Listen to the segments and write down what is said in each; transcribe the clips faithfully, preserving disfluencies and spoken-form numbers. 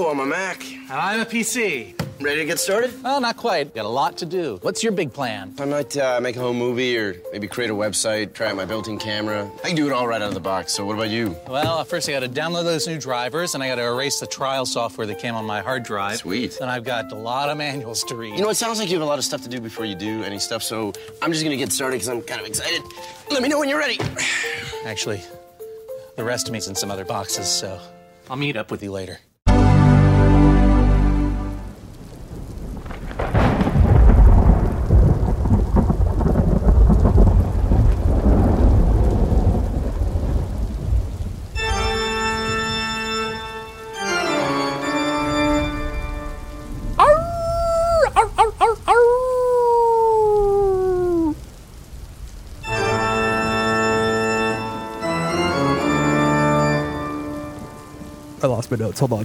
Pro. I'm a Mac. And I'm a P C. Ready to get started? Well, not quite. Got a lot to do. What's your big plan? I might uh, make a home movie or maybe create a website, try out my built-in camera. I can do it all right out of the box, so what about you? Well, first I got to download those new drivers, and I got to erase the trial software that came on my hard drive. Sweet. And I've got a lot of manuals to read. You know, it sounds like you have a lot of stuff to do before you do any stuff, so I'm just going to get started because I'm kind of excited. Let me know when you're ready. Actually, the rest of me's in some other boxes, so I'll meet up with you later. I lost my notes. Hold on.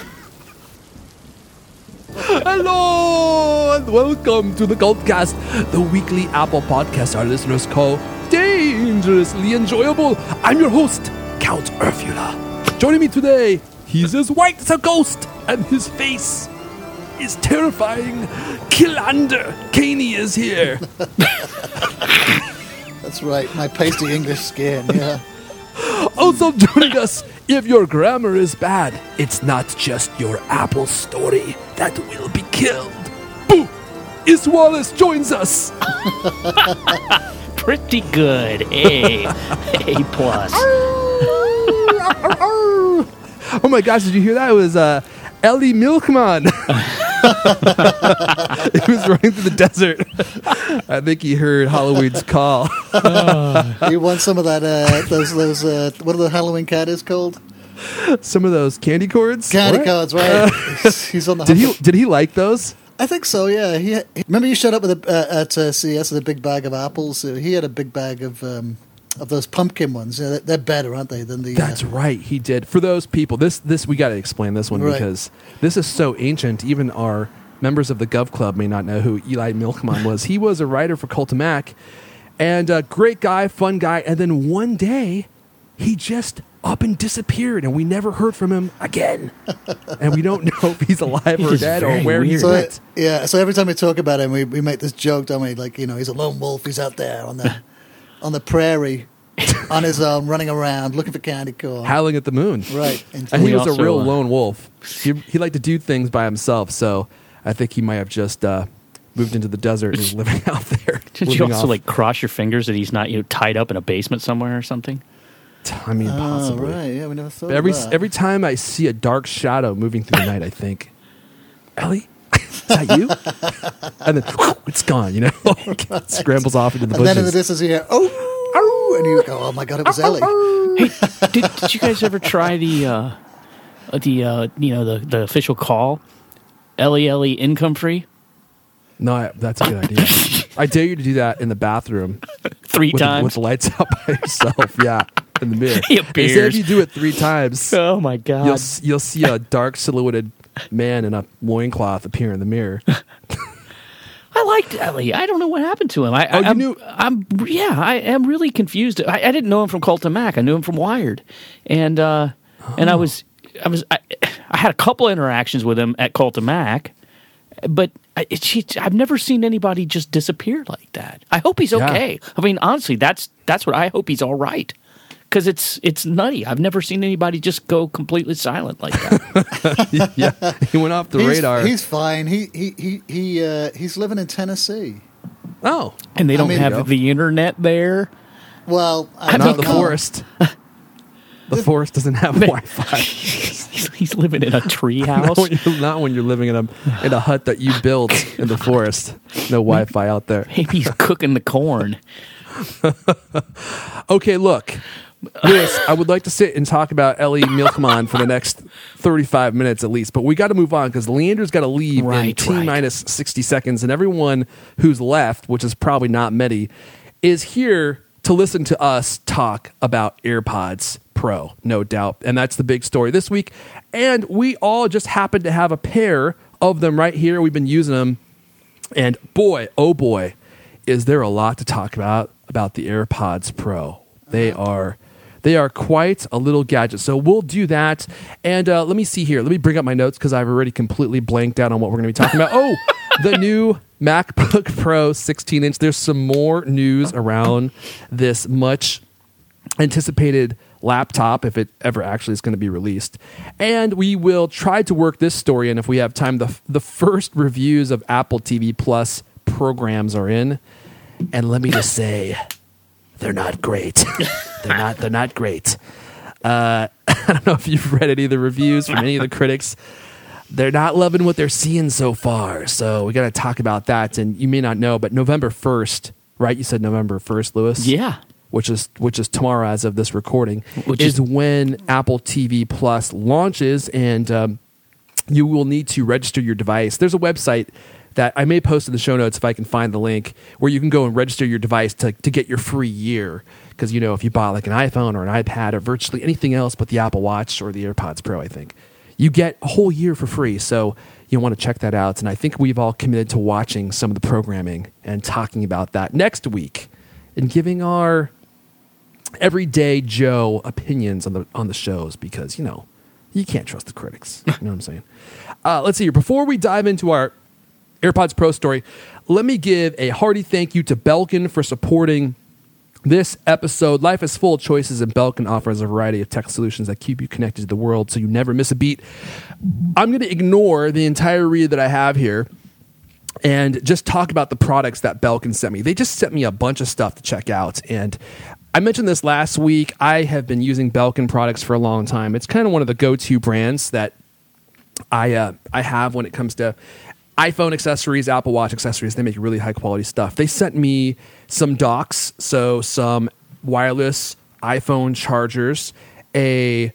Hello and welcome to the Cultcast, the weekly Apple podcast our listeners call dangerously enjoyable. I'm your host, Count Ursula. Joining me today, he's as white as a ghost, and his face is terrifying. Killander Caney is here. That's right, my pasty English skin, yeah. Also joining us, if your grammar is bad, it's not just your Apple story that will be killed. Boo! Is Wallace joins us. Pretty good. A. A plus. Oh my gosh, did you hear that? It was uh, Ellie Milkman. He was running through the desert. I think he heard Halloween's call. You want some of that, uh, those, those uh, what are the Halloween caddies called? Some of those candy cords? Candy What? cords, right. Uh, he's, he's on the did he Did he like those? I think so, yeah. He, he Remember you showed up with a, uh, at uh, C E S with a big bag of apples? Uh, he had a big bag of um, of those pumpkin ones. Yeah, they're, they're better, aren't they, than the... That's uh, right, he did. For those people, this this we got to explain this one Right. because this is so ancient. Even our members of the Gov Club may not know who Eli Milkman was. He was a writer for Cult of Mac, and a great guy, fun guy. And then one day, he just up and disappeared, and we never heard from him again. And we don't know if he's alive or He's dead or very where he weird. So, went. yeah, so every time we talk about him, we, we make this joke, don't we? Like, you know, he's a lone wolf. He's out there on the on the prairie on his own, running around, looking for candy corn. Howling at the moon. Right. And And he We was a also, real uh, lone wolf. He, he liked to do things by himself, so I think he might have just uh, moved into the desert and is living out there. Did you living also off- like cross your fingers that he's not you know, tied up in a basement somewhere or something? I mean, Oh, possibly. right. Yeah, we never thought Every of that. every time I see a dark shadow moving through the night, I think, Ellie, is that you? And then whew, it's gone. You know, It scrambles off into the And then in the bushes. distance you hear, oh, oh, and you go, oh my God, it was Ellie. Hey, did, did you guys ever try the uh, the uh, you know the, the official call? Ellie Ellie income free No, I, that's a good idea. I dare you to do that in the bathroom three with the, times. with the lights out by yourself. Yeah, in the mirror. He They say if appears. you do it three times, Oh my god! you'll s- you'll see a dark silhouetted man in a loincloth appear in the mirror. I liked Ellie. I don't know what happened to him. I, Oh, I, you I'm, knew- I'm yeah. I am really confused. I, I didn't know him from Cult of Mac. I knew him from Wired, and uh, and I was I was I, I had a couple interactions with him at Cult of Mac, but I, it, she, I've never seen anybody just disappear like that. I hope he's Yeah. okay. I mean, honestly, that's that's what I hope he's all right. Because it's it's nutty. I've never seen anybody just go completely silent like that. Yeah, he went off the he's, radar. He's fine. He he he he uh, he's living in Tennessee. oh, And they I don't mean- have the internet there. Well, I not don't the know. forest. The forest doesn't have Wi-Fi. He's, he's living in a tree Not house. when, you're, not when you're living in a in a hut that you built in the forest. No Wi-Fi out there. Maybe he's cooking the corn. Okay, look, Lewis, I would like to sit and talk about Ellie Milkman for the next thirty-five minutes at least, but we got to move on because Leander's got to leave in Right, T right. minus sixty seconds, and everyone who's left, which is probably not many, is here to listen to us talk about AirPods Pro, no doubt. And that's the big story this week. And we all just happen to have a pair of them right here. We've been using them. And boy, oh boy, is there a lot to talk about about the AirPods Pro. They are They are quite a little gadget. So we'll do that. And uh, let me see here. Let me bring up my notes because I've already completely blanked out on what we're going to be talking about. Oh, the new MacBook Pro sixteen inch. There's some more news around this much anticipated laptop, if it ever actually is going to be released. And we will try to work this story in if we have time. The, the first reviews of Apple T V Plus programs are in. And let me just say, they're not great. they're not they're not great. Uh, I don't know if you've read any of the reviews from any of the critics. They're not loving what they're seeing so far. So we got to talk about that. And you may not know, but November first, right? You said November first, Lewis? Yeah. Which is which is tomorrow as of this recording, Which is, is when Apple T V Plus launches, and um, you will need to register your device. There's a website that I may post in the show notes if I can find the link, where you can go and register your device to, to get your free year. Because, you know, if you bought like an iPhone or an iPad or virtually anything else but the Apple Watch or the AirPods Pro, I think, you get a whole year for free. So you want to check that out. And I think we've all committed to watching some of the programming and talking about that next week and giving our everyday Joe opinions on the on the shows, because, you know, you can't trust the critics. You know what I'm saying? Uh, let's see here. Before we dive into our AirPods Pro story, let me give a hearty thank you to Belkin for supporting this episode. Life is full of choices, and Belkin offers a variety of tech solutions that keep you connected to the world so you never miss a beat. I'm going to ignore the entire read that I have here and just talk about the products that Belkin sent me. They just sent me a bunch of stuff to check out, and I mentioned this last week. I have been using Belkin products for a long time. It's kind of one of the go-to brands that I uh, I have when it comes to iPhone accessories, Apple Watch accessories. They make really high-quality stuff. They sent me some docks, so some wireless iPhone chargers, a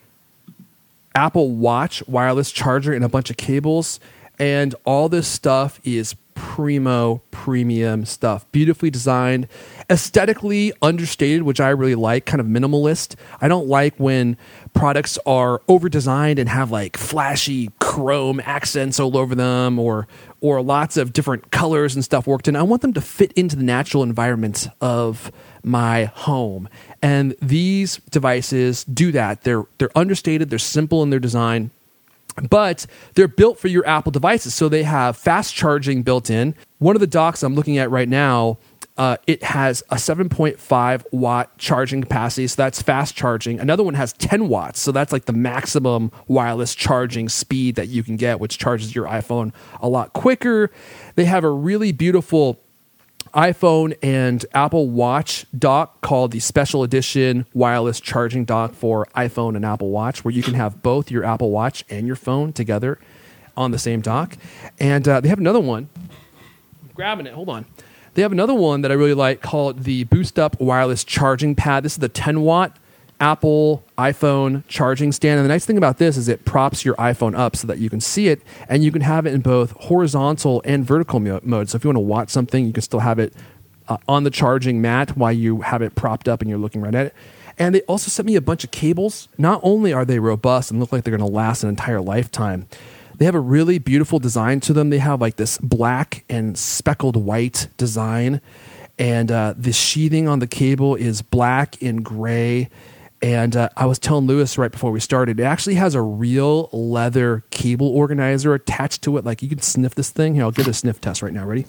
Apple Watch wireless charger, and a bunch of cables. And all this stuff is primo, premium stuff. Beautifully designed, aesthetically understated, which I really like, kind of minimalist. I don't like when products are over-designed and have like flashy chrome accents all over them, or or lots of different colors and stuff worked in. I want them to fit into the natural environment of my home. And these devices do that. They're they're understated, they're simple in their design, but they're built for your Apple devices. So they have fast charging built in. One of the docks I'm looking at right now, uh, it has a seven point five watt charging capacity. So that's fast charging. Another one has ten watts. So that's like the maximum wireless charging speed that you can get, which charges your iPhone a lot quicker. They have a really beautiful iPhone and Apple Watch dock called the Special Edition Wireless Charging Dock for iPhone and Apple Watch, where you can have both your Apple Watch and your phone together on the same dock. And uh, they have another one. I'm grabbing it. Hold on. They have another one that I really like called the Boost Up Wireless Charging Pad. This is the ten watt Apple iPhone charging stand. And the nice thing about this is it props your iPhone up so that you can see it, and you can have it in both horizontal and vertical mo- mode. So if you want to watch something, you can still have it uh, on the charging mat while you have it propped up and you're looking right at it. And they also sent me a bunch of cables. Not only are they robust and look like they're going to last an entire lifetime, they have a really beautiful design to them. They have like this black and speckled white design, and uh, the sheathing on the cable is black and gray. And uh, I was telling Lewis right before we started, it actually has a real leather cable organizer attached to it. Like, you can sniff this thing. Here, I'll give it a sniff test right now. Ready?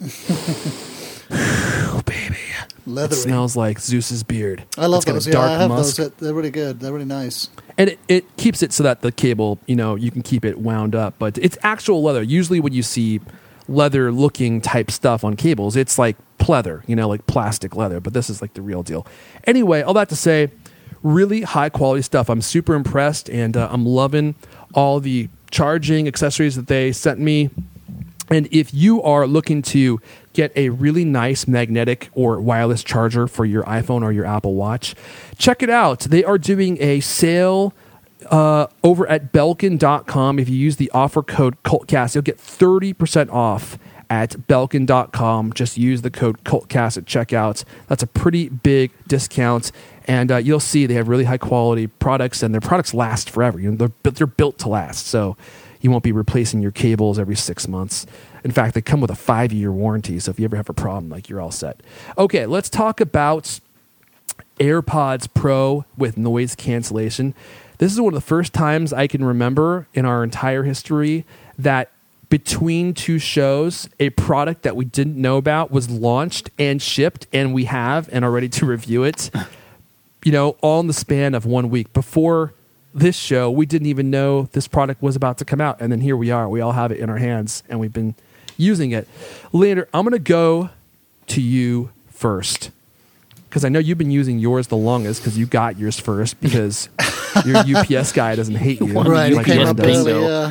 Oh, baby. Leathery. It smells like Zeus's beard. I love It's got those. a Yeah, dark I have musk. those. They're really good. They're really nice. And it, it keeps it so that the cable, you know, you can keep it wound up. But it's actual leather. Usually when you see leather-looking type stuff on cables, it's like pleather, you know, like plastic leather. But this is like the real deal. Anyway, all that to say, really high-quality stuff. I'm super impressed, and uh, I'm loving all the charging accessories that they sent me. And if you are looking to get a really nice magnetic or wireless charger for your iPhone or your Apple Watch, check it out. They are doing a sale uh, over at Belkin dot com. If you use the offer code CultCast, you'll get thirty percent off at Belkin dot com. Just use the code CultCast at checkout. That's a pretty big discount. And uh, you'll see they have really high-quality products, and their products last forever. You know, they're, they're built to last, so you won't be replacing your cables every six months. In fact, they come with a five-year warranty, so if you ever have a problem, like, you're all set. Okay, let's talk about AirPods Pro with noise cancellation. This is one of the first times I can remember in our entire history that between two shows, a product that we didn't know about was launched and shipped, and we have and are ready to review it, you know, all in the span of one week. Before this show, we didn't even know this product was about to come out, and then here we are. We all have it in our hands, and we've been using it. Leander, I'm going to go to you first, because I know you've been using yours the longest because you got yours first because your U P S guy doesn't hate you. Right, like he came Jen up does. early, yeah.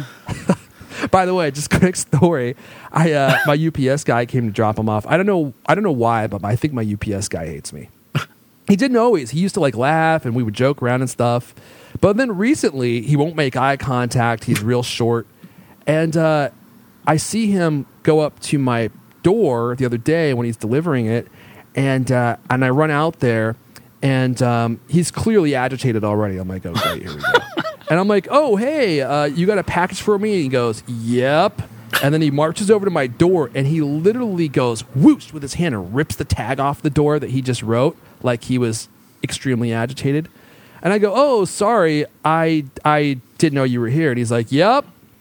By the way, just quick story. I uh, my U P S guy came to drop him off. I don't know. I don't know why, but I think my U P S guy hates me. He didn't always. He used to like laugh and we would joke around and stuff. But then recently, he won't make eye contact. He's real short, and uh, I see him go up to my door the other day when he's delivering it, and uh, and I run out there, and um, he's clearly agitated already. I'm like, oh great, here we go. And I'm like, oh, hey, uh, you got a package for me? And he goes, yep. And then he marches over to my door, and he literally goes whoosh with his hand and rips the tag off the door that he just wrote, like he was extremely agitated. And I go, oh, sorry, I I didn't know you were here. And he's like, yep.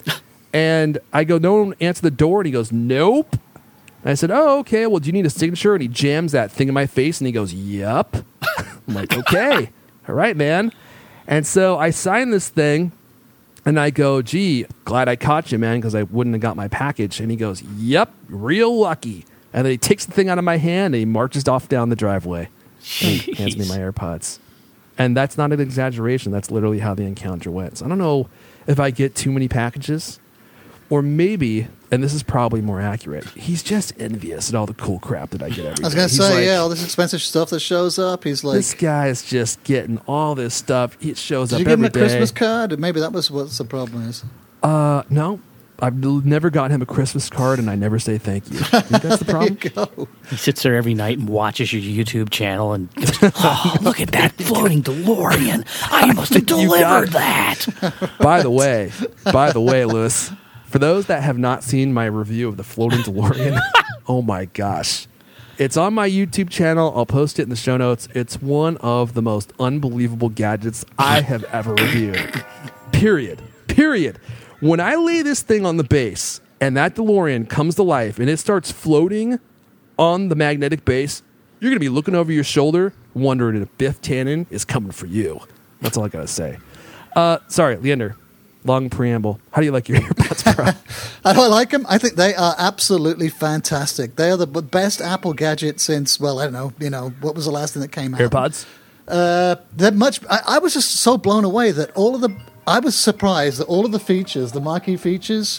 And I go, no one answer the door. And he goes, nope. And I said, oh, okay, well, do you need a signature? And he jams that thing in my face, and he goes, yep. I'm like, okay, all right, man. And so I sign this thing, and I go, gee, glad I caught you, man, because I wouldn't have got my package. And he goes, yep, real lucky. And then he takes the thing out of my hand, and he marches off down the driveway. And he hands me my AirPods. And that's not an exaggeration. That's literally how the encounter went. So I don't know if I get too many packages, or maybe, and this is probably more accurate, he's just envious at all the cool crap that I get every day. I was going to He's say, like, yeah, all this expensive stuff that shows up. He's like, this guy is just getting all this stuff. It shows did up you give him every a day. Christmas card? Maybe that was what the problem is. Uh, no. I've l- never gotten him a Christmas card, and I never say thank you. I think that's the problem. There you go. He sits there every night and watches your YouTube channel and goes, oh, look at that floating DeLorean. I must have You got delivered it. that. By the way, by the way, Lewis, for those that have not seen my review of the floating DeLorean, oh my gosh. It's on my YouTube channel. I'll post it in the show notes. It's one of the most unbelievable gadgets I have ever reviewed. Period. Period. When I lay this thing on the base and that DeLorean comes to life and it starts floating on the magnetic base, you're going to be looking over your shoulder wondering if Biff Tannen is coming for you. That's all I got to say. Uh, sorry, Leander. Long preamble. How do you like your AirPods Pro? How do I like them? I think they are absolutely fantastic. They are the best Apple gadget since, well, I don't know, you know, what was the last thing that came out? AirPods? Uh, they're much. I, I was just so blown away that all of the. I was surprised that all of the features, the marquee features,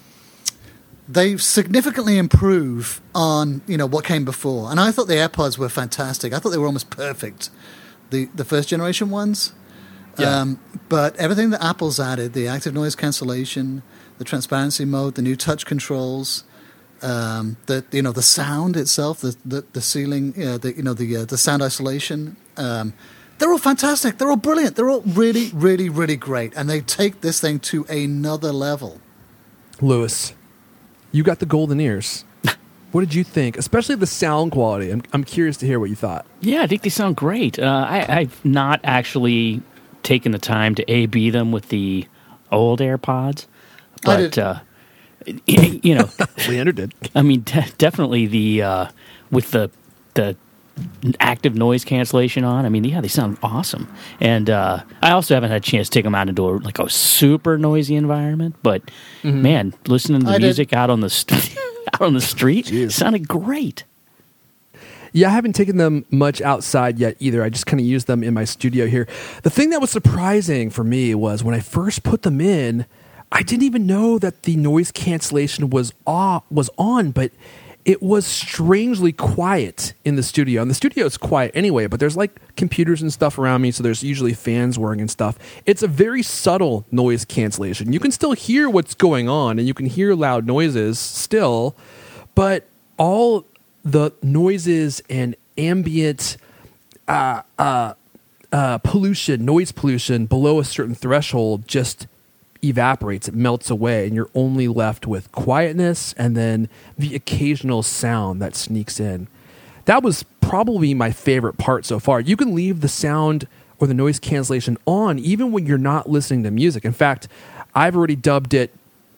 they significantly improve on you know what came before. And I thought the AirPods were fantastic. I thought they were almost perfect. The the first generation ones. Yeah. Um, but everything that Apple's added, the active noise cancellation, the transparency mode, the new touch controls, um, the you know the sound itself, the the, the ceiling, uh, the you know the uh, the sound isolation. Um, they're all fantastic. They're all brilliant. They're all really, really, really great, and they take this thing to another level. Lewis, you got the golden ears. What did you think? Especially the sound quality. I'm, I'm curious to hear what you thought. Yeah, I think they sound great. Uh, I, I've not actually taken the time to A B them with the old AirPods, I but did. uh, you know, Leander did. I mean, de- definitely the uh, with the the active noise cancellation on. I mean, yeah, they sound awesome. And uh, I also haven't had a chance to take them out into a, like a super noisy environment. But Mm-hmm. man, listening to the I did. music out on the st- out on the street Jeez. sounded great. Yeah, I haven't taken them much outside yet either. I just kind of used them in my studio here. The thing that was surprising for me was when I first put them in, I didn't even know that the noise cancellation was off, was on, but it was strangely quiet in the studio. And the studio is quiet anyway, but there's like computers and stuff around me, so there's usually fans whirring and stuff. It's a very subtle noise cancellation. You can still hear what's going on, and you can hear loud noises still, but all the noises and ambient uh, uh, uh, pollution, noise pollution below a certain threshold just evaporates, it melts away, and you're only left with quietness and then the occasional sound that sneaks in. That was probably my favorite part so far. You can leave the sound or the noise cancellation on even when you're not listening to music. In fact, I've already dubbed it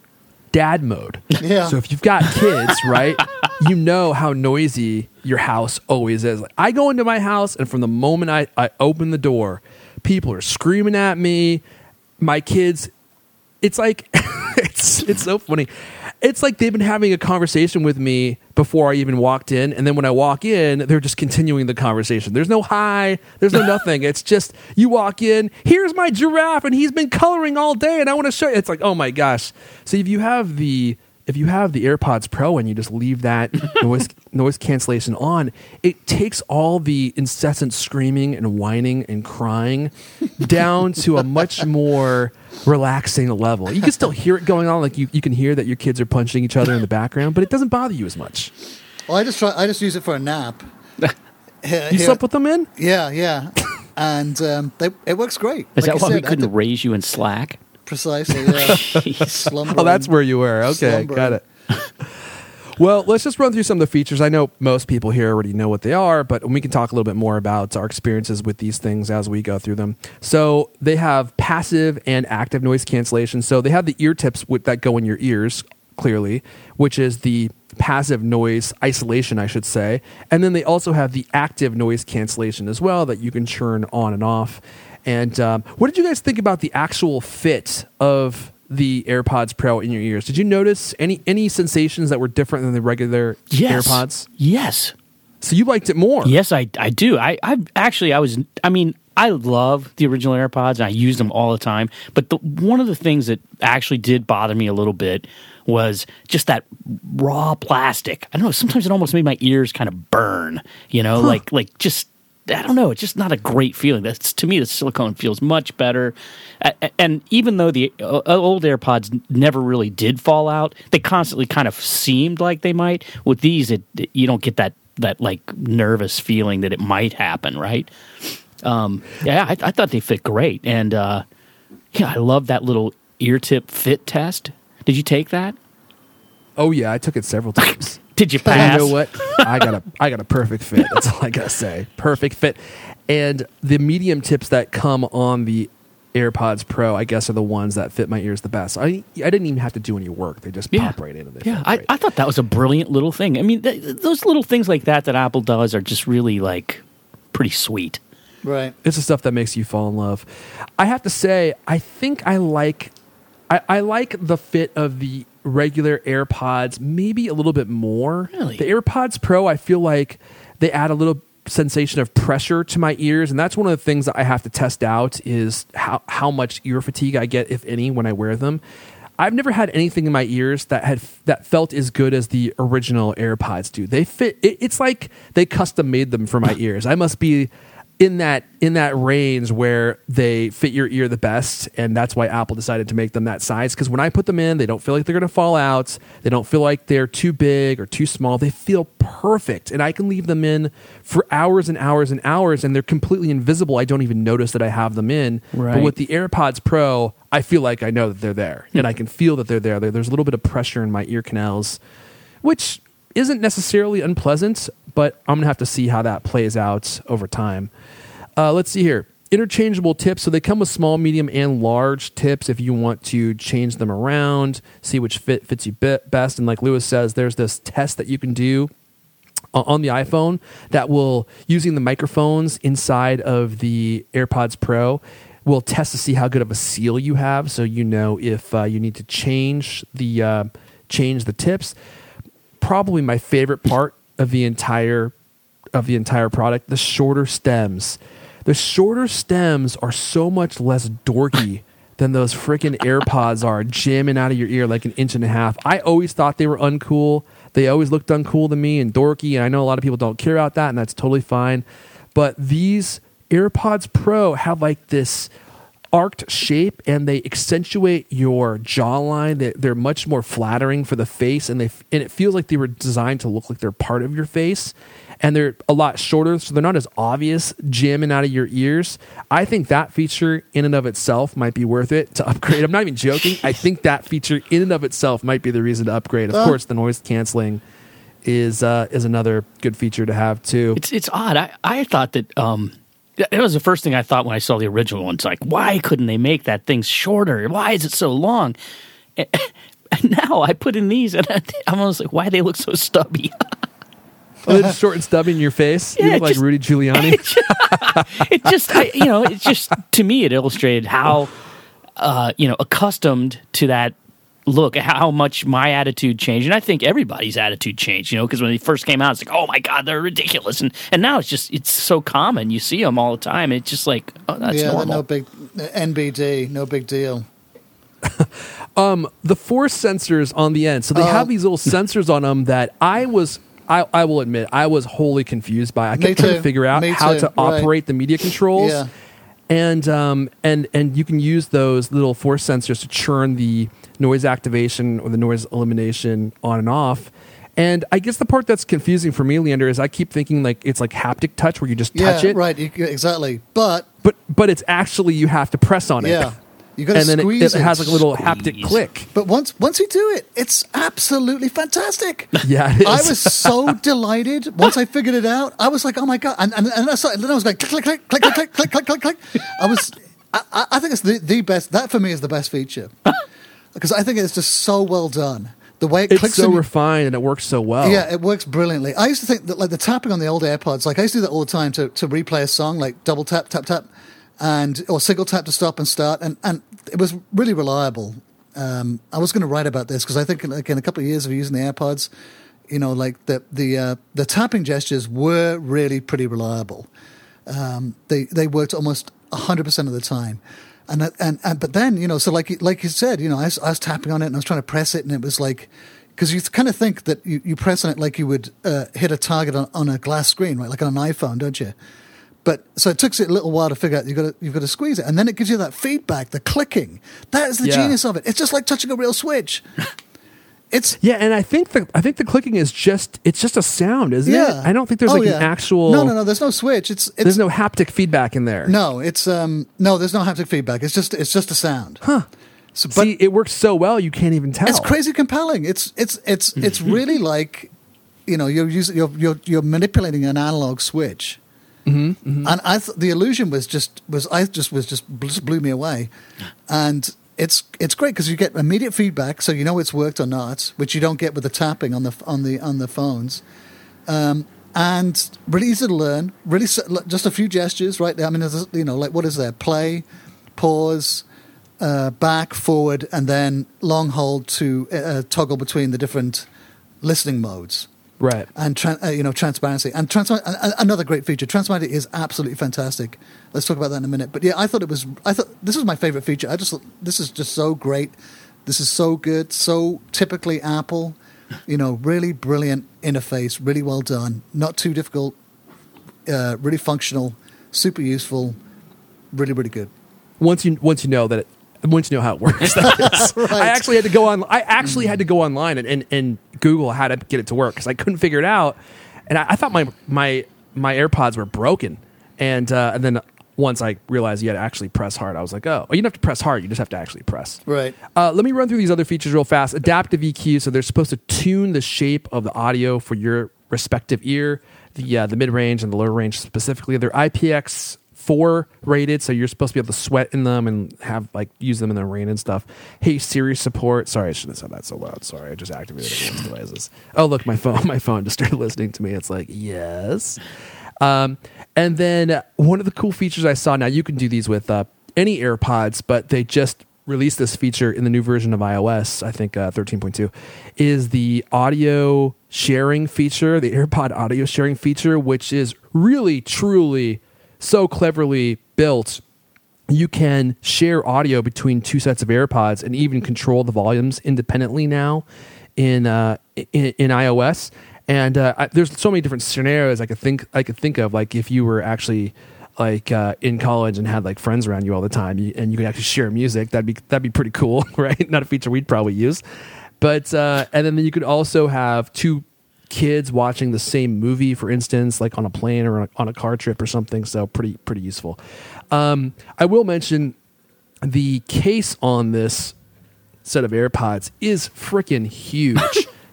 dad mode. Yeah. So if you've got kids, right, you know how noisy your house always is. Like, I go into my house, and from the moment I, I open the door, people are screaming at me. My kids, it's like, it's it's so funny. It's like they've been having a conversation with me before I even walked in, and then when I walk in, they're just continuing the conversation. There's no hi, there's no nothing. It's just, you walk in, here's my giraffe, and he's been coloring all day, and I want to show you. It's like, oh my gosh. So if you have the if you have the AirPods Pro and you just leave that noise noise cancellation on, it takes all the incessant screaming and whining and crying down to a much more relaxing level. You can still hear it going on, like you, you can hear that your kids are punching each other in the background, but it doesn't bother you as much. Well, I just try. I just use it for a nap. Here- You here- slept with them in? Yeah, yeah, and um, they, it works great. Is Like that I why we said, I had couldn't to- raise you in Slack? Precisely. Yeah. Slumbering. Oh, that's where you were. Okay, Slumbering. got it. Well, let's just run through some of the features. I know most people here already know what they are, but we can talk a little bit more about our experiences with these things as we go through them. So they have passive and active noise cancellation. So they have the ear tips with, that go in your ears, clearly, which is the passive noise isolation, I should say. And then they also have the active noise cancellation as well that you can turn on and off. And um, what did you guys think about the actual fit of the AirPods Pro in your ears? Did you notice any any sensations that were different than the regular Yes. AirPods? Yes. So you liked it more. Yes, I I do. I I actually I was I mean I love the original AirPods and I use them all the time. But the, one of the things that actually did bother me a little bit was just that raw plastic. I don't know. Sometimes it almost made my ears kind of burn. You know, Huh. like like just. I don't know. It's just not a great feeling. That's, to me, the silicone feels much better. A- And even though the uh, old AirPods never really did fall out, they constantly kind of seemed like they might. With these, it, you don't get that that like nervous feeling that it might happen, right? Um, yeah, I, I thought they fit great, and uh, yeah, I love that little ear tip fit test. Did you take that? Oh yeah, I took it several times. Did you And pass? you know what? I got a I got a perfect fit. That's all I gotta say. Perfect fit. And the medium tips that come on the AirPods Pro, I guess, are the ones that fit my ears the best. I I didn't even have to do any work. They just Yeah. pop right in. And they Yeah, felt I, great. I thought that was a brilliant little thing. I mean, th- those little things like that that Apple does are just really like pretty sweet. Right. It's the stuff that makes you fall in love. I have to say, I think I like I, I like the fit of the regular AirPods maybe a little bit more. Really? The AirPods Pro, I feel like they add a little sensation of pressure to my ears, and that's one of the things that I have to test out is how, how much ear fatigue I get, if any, when I wear them. I've never had anything in my ears that had that felt as good as the original AirPods do. They fit. It, it's like they custom made them for my ears. I must be in that in that range where they fit your ear the best, and that's why Apple decided to make them that size. Because when I put them in, they don't feel like they're going to fall out. They don't feel like they're too big or too small. They feel perfect, and I can leave them in for hours and hours and hours, and they're completely invisible. I don't even notice that I have them in. Right. But with the AirPods Pro, I feel like I know that they're there, and I can feel that they're there. There- There's a little bit of pressure in my ear canals, which isn't necessarily unpleasant, but I'm going to have to see how that plays out over time. Uh, let's see here. Interchangeable tips. So they come with small, medium, and large tips if you want to change them around, see which fit fits you be- best. And like Lewis says, there's this test that you can do o- on the iPhone that will, using the microphones inside of the AirPods Pro, will test to see how good of a seal you have, so you know if uh, you need to change the uh, change the tips. Probably my favorite part of the entire of the entire product, the shorter stems. The shorter stems are so much less dorky than those freaking AirPods are, jamming out of your ear like an inch and a half. I always thought they were uncool. They always looked uncool to me and dorky, and I know a lot of people don't care about that, and that's totally fine. But these AirPods Pro have like this arced shape, and they accentuate your jawline. They, they're much more flattering for the face, and they and it feels like they were designed to look like they're part of your face. And they're a lot shorter, so they're not as obvious jamming out of your ears. I think that feature in and of itself might be worth it to upgrade. I'm not even joking. I think that feature in and of itself might be the reason to upgrade. Of Well- course, the noise canceling is uh, is another good feature to have too. It's it's odd. I, I thought that um, that was the first thing I thought when I saw the original one. It's like, why couldn't they make that thing shorter? Why is it so long? And, and now I put in these, and I'm almost like, why do they look so stubby? Oh, they're just short and stubby in your face. Yeah, you look like just- Rudy Giuliani. It just, I, you know, it just to me it illustrated how, uh, you know, accustomed to that look, how much my attitude changed, and I think everybody's attitude changed. You know, because when they first came out, it's like, oh my god, they're ridiculous, and and now it's just it's so common. You see them all the time. It's just like, oh, that's yeah, normal. no big N B D, no big deal. The force sensors on the end. So they Oh. have these little sensors on them that I was, I, I will admit, I was wholly confused by. I Me kept trying too. to figure out Me how too. to Right. operate the media controls. Yeah. And um and and you can use those little force sensors to churn the noise activation or the noise elimination on and off. And I guess the part that's confusing for me, Leander, is I keep thinking like it's like haptic touch where you just Yeah, touch it, right, you, exactly. But but but it's actually you have to press on it. yeah, you got to And then it, squeeze it has like a little haptic Squeeze. click. But once once you do it, it's absolutely fantastic. Yeah, it is. I was so delighted once I figured it out. I was like, oh my god! And and, and I saw, and then I was like, click, click, click, click, click, click, click, click, click. I was, I, I I think it's the, the best. That for me is the best feature because I think it's just so well done. The way it It's clicks so in, refined and it works so well. yeah, it works brilliantly. I used to think that like the tapping on the old AirPods, like I used to do that all the time to, to replay a song, like double tap, tap, tap, and or single tap to stop and start, and, and it was really reliable. Um, I was going to write about this because I think like in a couple of years of using the AirPods, you know, like the the uh, the tapping gestures were really pretty reliable. Um, they they worked almost a hundred percent of the time. And, that- and and but then you know so like you- like you said you know I was, I was tapping on it and I was trying to press it and it was like because you kind of think that you, you press on it like you would uh, hit a target on, on a glass screen, right, like on an iPhone, don't you? But so it took it a little while to figure out you got to you've got to squeeze it and then it gives you that feedback, the clicking. That is the Yeah. genius of it. It's just like touching a real switch. It's Yeah, and I think the I think the clicking is just it's just a sound, isn't yeah. it? I don't think there's Oh, like yeah. an actual no no no. There's no switch. It's it's there's no haptic feedback in there. no. It's um no. There's no haptic feedback. It's just it's just a sound. Huh. So, but See, it works so well you can't even tell. it's crazy compelling. It's it's it's it's really like, you know, you're using you're you're, you're manipulating an analog switch, mm-hmm, mm-hmm. and I th- the illusion was just was I just was just just blew me away, and it's it's great because you get immediate feedback, so you know it's worked or not, which you don't get with the tapping on the on the on the phones, um, and really easy to learn. Really, s- just a few gestures, right? I mean, there's, you know, like what is there? Play, pause. Uh, back, forward, and then long hold to uh, toggle between the different listening modes. Right. And tran uh, you know transparency and trans- uh, another great feature. Transparency is absolutely fantastic. Let's talk about that in a minute. But yeah, I thought it was. I thought this was my favorite feature. I just this is just so great. This is so good. So typically Apple. You know, really brilliant interface. Really well done. Not too difficult. Uh, really functional. Super useful. Really, really good. Once you once you know that it, once you know how it works, that is. Right. I actually had to go on. I actually had to go online and, and, and Google how to get it to work because I couldn't figure it out, and I, I thought my my my AirPods were broken, and uh, and then once I realized you had to actually press hard, I was like, oh, you don't have to press hard, you just have to actually press. Right. Uh, let me run through these other features real fast. Adaptive E Q, so they're supposed to tune the shape of the audio for your respective ear, the uh, the mid range and the low range specifically. They're I P X four rated, so you're supposed to be able to sweat in them and have like use them in the rain and stuff. Hey Siri support. Sorry, I shouldn't have said that so loud. Sorry, I just activated everyone's devices. Oh look, my phone, my phone just started listening to me. It's like yes. Um, and then one of the cool features I saw. Now you can do these with uh, any AirPods, but they just released this feature in the new version of iOS. I think uh, thirteen point two is the audio sharing feature, the AirPod audio sharing feature, which is really truly so cleverly built. You can share audio between two sets of AirPods and even control the volumes independently now in uh, in, in iOS. And uh, I, there's so many different scenarios I could think I could think of, like if you were actually like uh, in college and had like friends around you all the time, you, and you could actually share music. That'd be that'd be pretty cool, right? Not a feature we'd probably use, but uh, and then you could also have two kids watching the same movie, for instance, like on a plane or on a, on a car trip or something. So pretty pretty useful. Um, I will mention the case on this set of AirPods is freaking huge.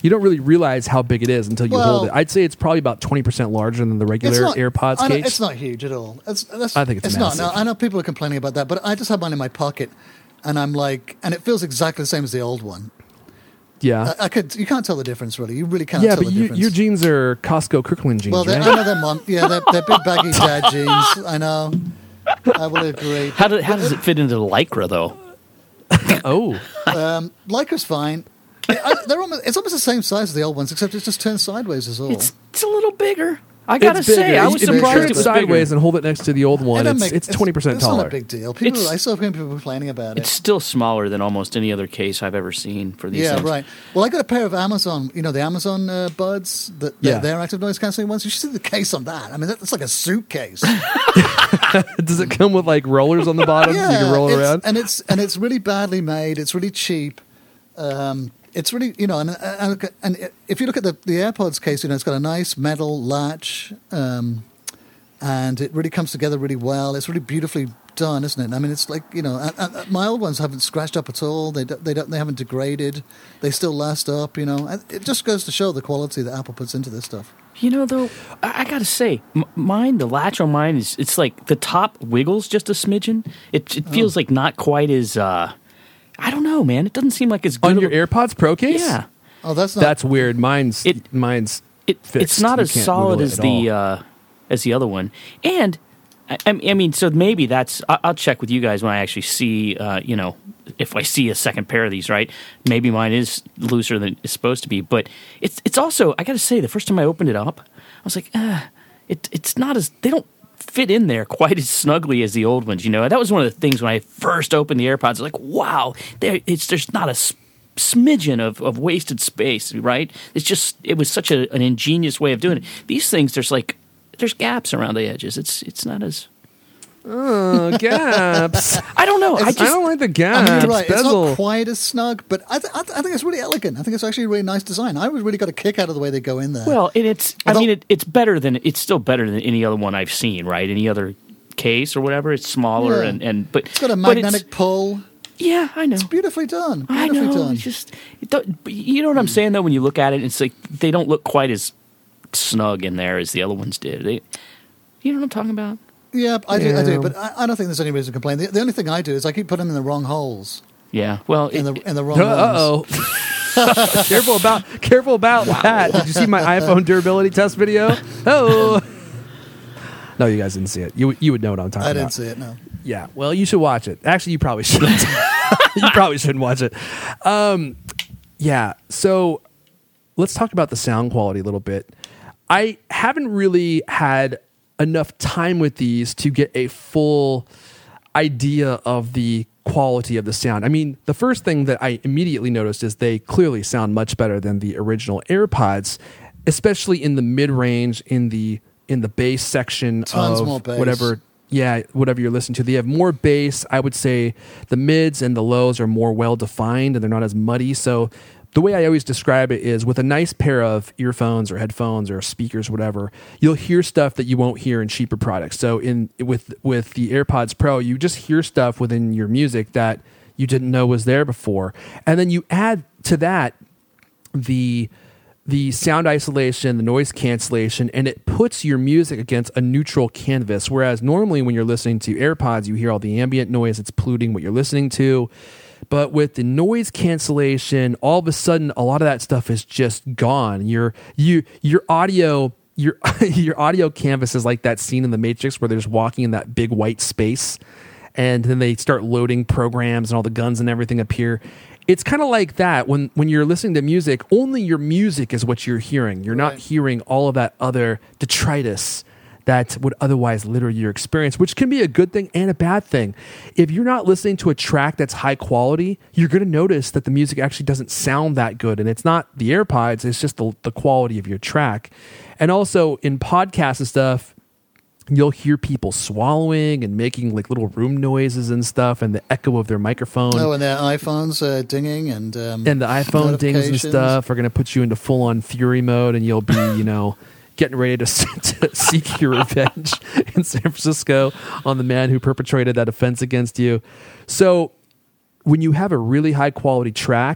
You don't really realize how big it is until you Well- hold it. I'd say it's probably about twenty percent larger than the It's regular not, AirPods I know, case. it's not huge at all. It's, that's, I think it's it's not. massive. No, I know people are complaining about that, but I just have mine in my pocket, and I'm like, and it feels exactly the same as the old one. Yeah. I, I could, you can't tell the difference really. You really can't yeah, tell but the you, difference. your jeans are Costco Kirkland jeans, well, they're- right? I know they're mom. Yeah, they're, they're big baggy dad jeans. I know. I will agree. How, do, how does it fit into the Lycra, though? Oh. Lycra's fine. I, they're almost, it's almost the same size as the old ones, except it's just turned sideways is all. It's, it's a little bigger. I gotta It's bigger. say, I was if you surprised turn it it was sideways bigger. and hold it next to the old It one, doesn't it's, make- it's twenty percent it's taller. not a big deal. People, It's- I saw people complaining about It's it. still smaller than almost any other case I've ever seen for these Yeah, things. right. Well, I got a pair of Amazon, you know, the Amazon uh, buds, the, the, Yeah. their active noise cancelling ones. You should see the case on that. I mean, that, that's like a suitcase. Does it come with like rollers on the bottom so you can roll it it's- around? and it's and it's really badly made. It's really cheap. Um, it's really, you know, and, and and if you look at the the AirPods case, you know, it's got a nice metal latch, um, and it really comes together really well. It's really beautifully done, isn't it? I mean, it's like, you know, and, and my old ones haven't scratched up at all. They don't, they don't they haven't degraded. They still last up. You know, and it just goes to show the quality that Apple puts into this stuff. You know, though, I, I gotta say, m- mine, the latch on mine is, it's like the top wiggles just a smidgen. It, it feels like not quite as, uh, I don't know, man. It doesn't seem like as good. On of your a- AirPods Pro case? Yeah. Oh, that's not. That's weird. Mine's It- mine's It, fixed. it's not You as can't solid wiggle it as at the all. uh, as the other one, and I, I mean, so maybe that's. I, I'll check with you guys when I actually see, uh, you know, if I see a second pair of these. Right? Maybe mine is looser than it's supposed to be, but it's it's also. I got to say, the first time I opened it up, I was like, ah, it it's not as they don't fit in there quite as snugly as the old ones. You know, that was one of the things when I first opened the AirPods. I was like, wow, there it's there's not a s- smidgen of, of wasted space, right? It's just it was such a, an ingenious way of doing it. These things, there's like there's gaps around the edges. It's it's not as Oh, gaps. I don't know. I I just don't like the I gaps. mean, you're right. It's Bezel. not quite as snug, but I, th- I, th- I think it's really elegant. I think it's actually a really nice design. I really got a kick out of the way they go in there. well, and it's I Although- mean it, it's better than it's still better than any other one I've seen, right? Any other case or whatever. It's smaller Yeah. and, and but it's got a but it's- magnetic pull. Yeah, I know. It's beautifully done. I Beautifully know. done. It's just it don't, but you know what I'm saying though. When you look at it, it's like they don't look quite as snug in there as the other ones did. They, you know what I'm talking about? Yeah, I do. I Yeah. do, but I, I don't think there's any reason to complain. The, the only thing I do is I keep putting them in the wrong holes, Yeah. Well, in the it- in the wrong Uh ones. oh. careful about careful about that. Did you see my iPhone durability test video? Oh. No, you guys didn't see it. You you would know what I'm talking I about. didn't see it. No. Yeah. Well, you should watch it. Actually, you probably shouldn't. You probably shouldn't watch it. Um, yeah. So let's talk about the sound quality a little bit. I haven't really had enough time with these to get a full idea of the quality of the sound. I mean, the first thing that I immediately noticed is they clearly sound much better than the original AirPods, especially in the mid-range, in the in the bass section Tons of more bass. whatever yeah, whatever you're listening to. They have more bass. I would say the mids and the lows are more well defined and they're not as muddy. So the way I always describe it is with a nice pair of earphones or headphones or speakers, whatever, you'll hear stuff that you won't hear in cheaper products. So in with with the AirPods Pro, you just hear stuff within your music that you didn't know was there before. And then you add to that the the sound isolation, the noise cancellation, and it puts your music against a neutral canvas. Whereas normally when you're listening to AirPods, you hear all the ambient noise that's polluting what you're listening to. But with the noise cancellation, all of a sudden, a lot of that stuff is just gone. Your you your audio your your audio canvas is like that scene in The Matrix where they're just walking in that big white space, and then they start loading programs and all the guns and everything appear. It's kind of like that when when you're listening to music. Only your music is what you're hearing. You're not Right. hearing all of that other detritus that would otherwise litter your experience, which can be a good thing and a bad thing. If you're not listening to a track that's high quality, you're going to notice that the music actually doesn't sound that good. And it's not the AirPods, it's just the, the quality of your track. And also in podcasts and stuff, you'll hear people swallowing and making like little room noises and stuff, and the echo of their microphone. Oh, and their iPhones uh, dinging and um, And the iPhone dings and notifications. stuff are going to put you into full-on fury mode, and you'll be, you know, getting ready to, to seek your revenge in San Francisco on the man who perpetrated that offense against you. So when you have a really high-quality track,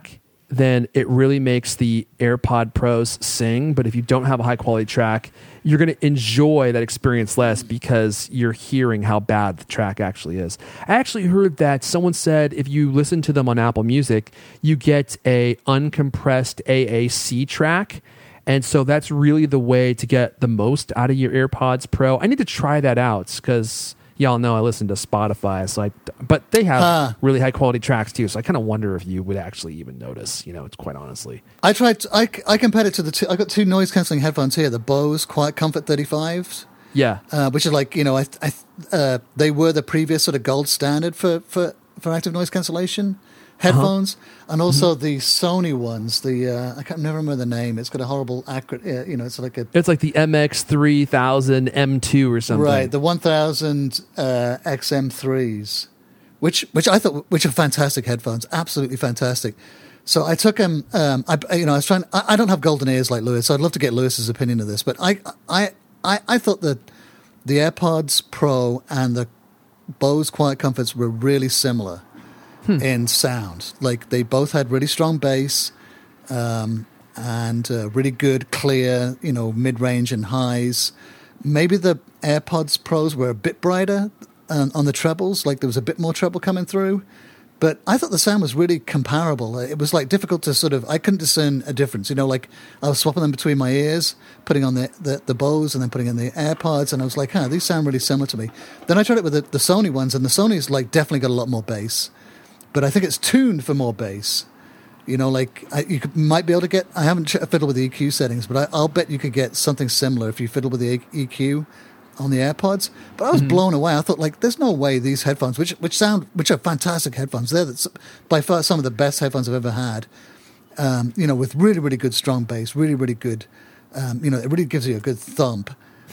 then it really makes the AirPod Pros sing. But if you don't have a high quality track, you're going to enjoy that experience less because you're hearing how bad the track actually is. I actually heard that someone said if you listen to them on Apple Music, you get a uncompressed A A C track. And so that's really the way to get the most out of your AirPods Pro. I need to try that out because y'all know I listen to Spotify, so I, but they have uh, really high quality tracks too. So I kind of wonder if you would actually even notice. You know, it's quite honestly. I tried. To, I I compared it to the two. I got two noise cancelling headphones here. The Bose Quiet Comfort thirty-fives. Yeah, uh, which is like you know, I, I uh, they were the previous sort of gold standard for for, for active noise cancellation headphones, uh-huh. and also mm-hmm. the Sony ones. The uh, I can't never remember the name. It's got a horrible accurate. Uh, you know, it's like a. It's like the M X three thousand M two or something. Right, the one thousand uh, X M threes, which which I thought which are fantastic headphones, absolutely fantastic. So I took them. Um, I you know I was trying. I, I don't have golden ears like Lewis, so I'd love to get Lewis's opinion of this. But I I I, I thought that the AirPods Pro and the Bose Quiet Comforts were really similar. Hmm. In sound, like they both had really strong bass um, and uh, really good, clear, you know, mid-range and highs. Maybe the AirPods Pros were a bit brighter um, on the trebles, like there was a bit more treble coming through. But I thought the sound was really comparable. It was like difficult to sort of, I couldn't discern a difference. You know, like I was swapping them between my ears, putting on the, the, the Bose and then putting in the AirPods, and I was like, huh, these sound really similar to me. Then I tried it with the, the Sony ones, and the Sony's like definitely got a lot more bass. But I think it's tuned for more bass. You know, like I, you could, might be able to get. I haven't ch- fiddled with the E Q settings, but I, I'll bet you could get something similar if you fiddle with the E Q on the AirPods. But I was mm-hmm. blown away. I thought, like, there's no way these headphones, which which sound, which are fantastic headphones, they're the, by far some of the best headphones I've ever had. Um, you know, with really, really good strong bass, really, really good. Um, you know, it really gives you a good thump.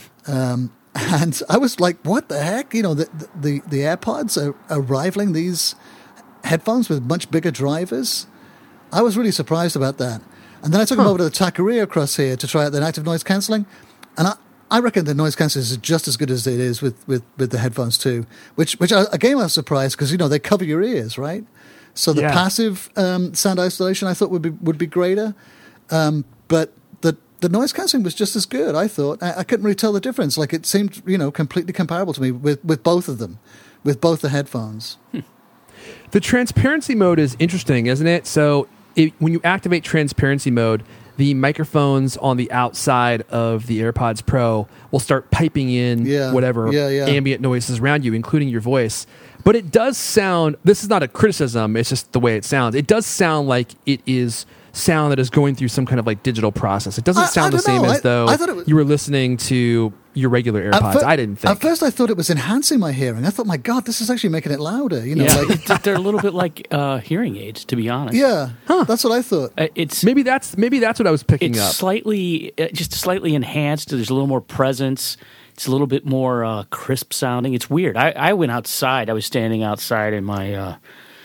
Um, and I was like, what the heck? You know, the the, the AirPods are, are rivaling these headphones with much bigger drivers. I was really surprised about that. And then I took huh. them over to the Taqueria across here to try out the active noise cancelling. And I, I reckon the noise cancelling is just as good as it is with, with, with the headphones too. Which, which I, again, I was surprised because, you know, they cover your ears, right? So the yeah. passive um, sound isolation I thought would be would be greater. Um, but the the noise cancelling was just as good, I thought. I, I couldn't really tell the difference. Like it seemed, you know, completely comparable to me with, with both of them, with both the headphones. Hmm. The transparency mode is interesting, isn't it? So it, when you activate transparency mode, the microphones on the outside of the AirPods Pro will start piping in yeah. whatever yeah, yeah. ambient noises around you, including your voice. But it does sound, this is not a criticism, it's just the way it sounds. It does sound like it is sound that is going through some kind of like digital process. It doesn't I, sound I the same know. as I, though I was, you were listening to your regular AirPods. Fir- I didn't think. At first I thought it was enhancing my hearing. I thought, my God, this is actually making it louder. You know, yeah, like, they're a little bit like uh, hearing aids, to be honest. Yeah, huh. that's what I thought. Uh, it's maybe that's maybe that's what I was picking it's up. It's slightly, uh, just slightly enhanced. There's a little more presence. It's a little bit more uh, crisp sounding. It's weird. I, I went outside. I was standing outside in my, uh,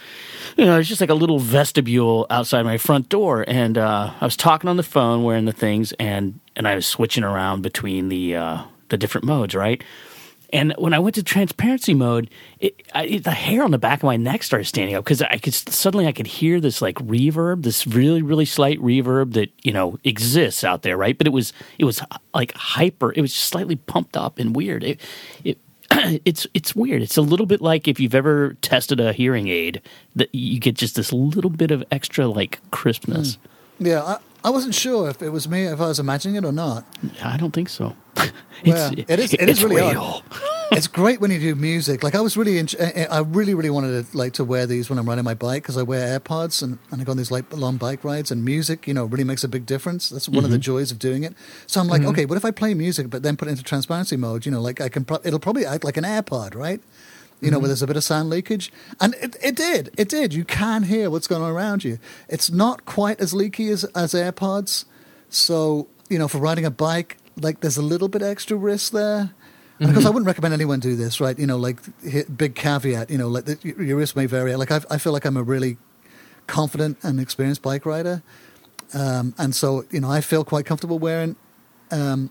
you know, it's just like a little vestibule outside my front door, and uh, I was talking on the phone, wearing the things, and and I was switching around between the uh, the different modes, right? And when I went to transparency mode, it, I, it, the hair on the back of my neck started standing up because I could suddenly I could hear this like reverb, this really really slight reverb that you know exists out there, right? But it was it was like hyper. It was slightly pumped up and weird. It it it's it's weird. It's a little bit like if you've ever tested a hearing aid, that you get just this little bit of extra like crispness. Mm. Yeah, I, I wasn't sure if it was me, if I was imagining it or not. I don't think so. Well, it is. It it's is really real. odd. It's great when you do music. Like I was really, in, I really, really wanted to like to wear these when I'm riding my bike because I wear AirPods and, and I go on these like long bike rides. And music, you know, really makes a big difference. That's one mm-hmm. of the joys of doing it. So I'm like, mm-hmm. okay, what if I play music but then put it into transparency mode? You know, like I can, pro- it'll probably act like an AirPod, right? You know, mm-hmm. where there's a bit of sound leakage. And it, it did. It did. You can hear what's going on around you. It's not quite as leaky as, as AirPods. So, you know, for riding a bike, like there's a little bit extra risk there. And of course, I wouldn't recommend anyone do this, right? You know, like big caveat, you know, like the, your risk may vary. Like I, I feel like I'm a really confident and experienced bike rider. Um, and so, you know, I feel quite comfortable wearing um,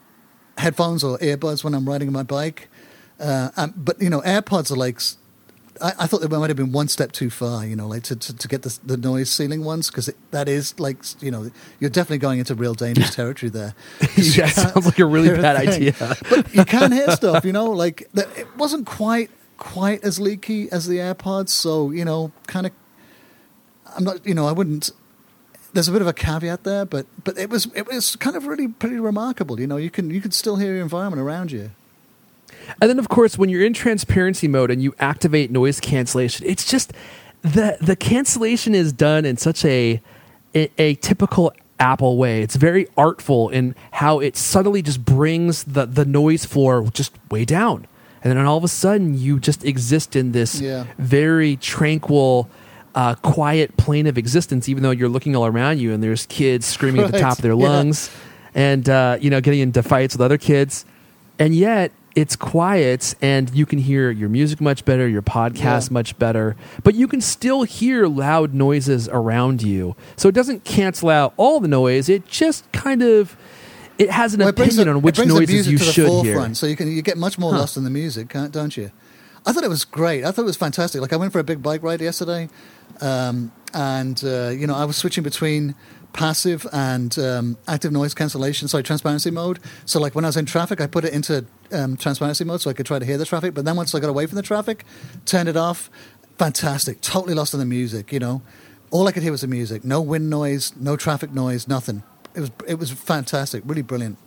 headphones or earbuds when I'm riding my bike. Uh, um, but, you know, AirPods are like I, I thought they might have been one step too far, you know, like to, to, to get the, the noise ceiling ones, because that is like, you know, you're definitely going into real dangerous territory there. Yeah, sounds like a really bad idea. But you can hear stuff, you know, like it wasn't quite quite as leaky as the AirPods, so, you know, kind of, I'm not, you know, I wouldn't. There's a bit of a caveat there, but but it was it was kind of really pretty remarkable. You know, you can you can still hear your environment around you. And then, of course, when you're in transparency mode and you activate noise cancellation, it's just the the cancellation is done in such a a, a typical Apple way. It's very artful in how it subtly just brings the the noise floor just way down, and then all of a sudden you just exist in this Yeah. very tranquil. Uh, quiet plane of existence, even though you're looking all around you and there's kids screaming at the Right, top of their yeah. lungs and, uh, you know, getting into fights with other kids. And yet it's quiet and you can hear your music much better, your podcast Yeah. much better, but you can still hear loud noises around you. So it doesn't cancel out all the noise. It just kind of, it has an Well, it brings opinion the- on which it brings the noises music you to the should forefront, hear. so you can you get much more Huh. lost in the music, can't, don't you? I thought it was great. I thought it was fantastic. Like I went for a big bike ride yesterday, um, and uh, you know I was switching between passive and um, active noise cancellation, sorry, transparency mode. So like when I was in traffic, I put it into um, transparency mode so I could try to hear the traffic. But then once I got away from the traffic, turned it off. Fantastic. Totally lost in the music. You know, all I could hear was the music. No wind noise, no traffic noise, nothing. It was it was fantastic. Really brilliant.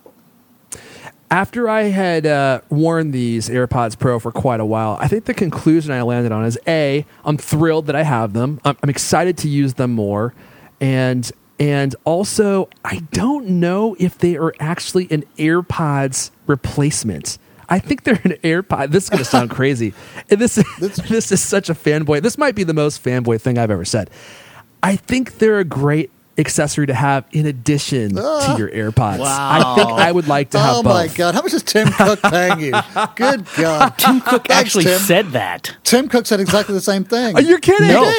After I had uh, worn these AirPods Pro for quite a while, I think the conclusion I landed on is A, I'm thrilled that I have them. I'm, I'm excited to use them more. And and also, I don't know if they are actually an AirPods replacement. I think they're an AirPod. This is going to sound crazy. And this, this is such a fanboy. This might be the most fanboy thing I've ever said. I think they're a great accessory to have in addition to your AirPods. Wow. I think I would like to have Oh both. my God! How much is Tim Cook paying you? Good God! Tim Cook Thanks, actually Tim. said that. Tim Cook said exactly the same thing. Are you kidding? No.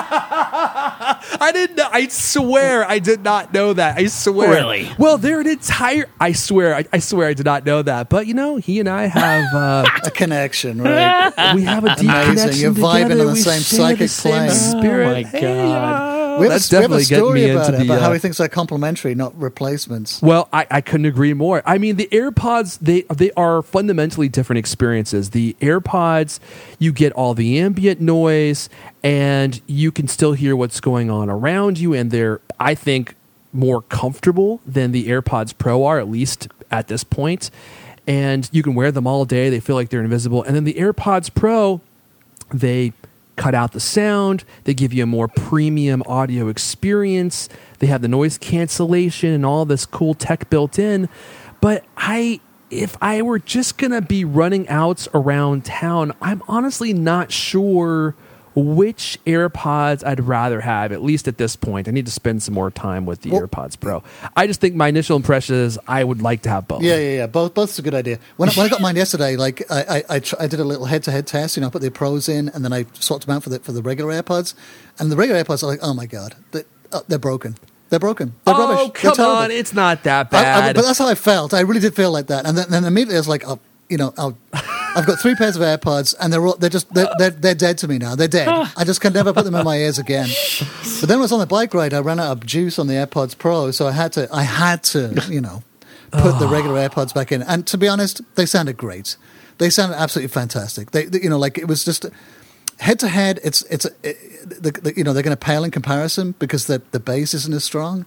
I didn't know. I swear I did not know that. I swear. Really? Well, they're an entire. I swear. I, I swear I did not know that. But you know, he and I have. Uh, A connection, right? we have a deep Amazing. connection You're vibing together. on the We same share the psychic same plane. Spirit. Oh, my Hey, God. uh, We have, that's a, we have a definitely getting story me about into it, the. about how uh, he thinks they're complementary, not replacements. Well, I, I couldn't agree more. I mean, the AirPods, they they are fundamentally different experiences. The AirPods, you get all the ambient noise and you can still hear what's going on around you, and they're, I think, more comfortable than the AirPods Pro are, at least at this point. And you can wear them all day. They feel like they're invisible. And then the AirPods Pro, they cut out the sound. They give you a more premium audio experience. They have the noise cancellation and all this cool tech built in. But I, if I were just going to be running outs around town, I'm honestly not sure which AirPods I'd rather have, at least at this point. I need to spend some more time with the Well- AirPods Pro. I just think my initial impression is I would like to have both. Yeah, yeah, yeah. Both, both's a good idea. When I, when I got mine yesterday, like I, I, I, tr- I did a little head-to-head test. You know, I put the pros in, and then I swapped them out for the for the regular AirPods. And the regular AirPods are like, oh my God, they, uh, they're broken. They're broken. They're Oh, rubbish. They're come terrible. on. It's not that I- I- bad. but that's how I felt. I really did feel like that. And then, then immediately I was like, oh, you know, I'll, I've got three pairs of AirPods, and they're all, they're just they're, they're they're dead to me now. They're dead. I just can never put them in my ears again. But then when I was on the bike ride, I ran out of juice on the AirPods Pro, so I had to I had to you know put the regular AirPods back in. And to be honest, they sounded great. They sounded absolutely fantastic. They, they you know like it was just. Head to head, it's it's it, the, the, you know they're going to pale in comparison because the the bass isn't as strong.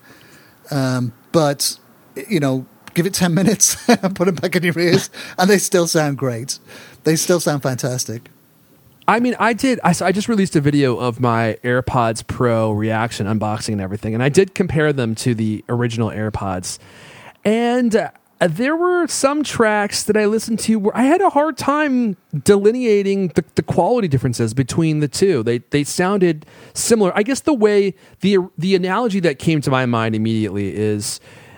Um, but you know, give it ten minutes, put them back in your ears, and they still sound great. They still sound fantastic. I mean, I did. I, so I just released a video of my AirPods Pro reaction, unboxing, and everything, and I did compare them to the original AirPods. And uh, there were some tracks that I listened to where I had a hard time delineating the, the quality differences between the two. They they sounded similar. I guess the way the the analogy that came to my mind immediately is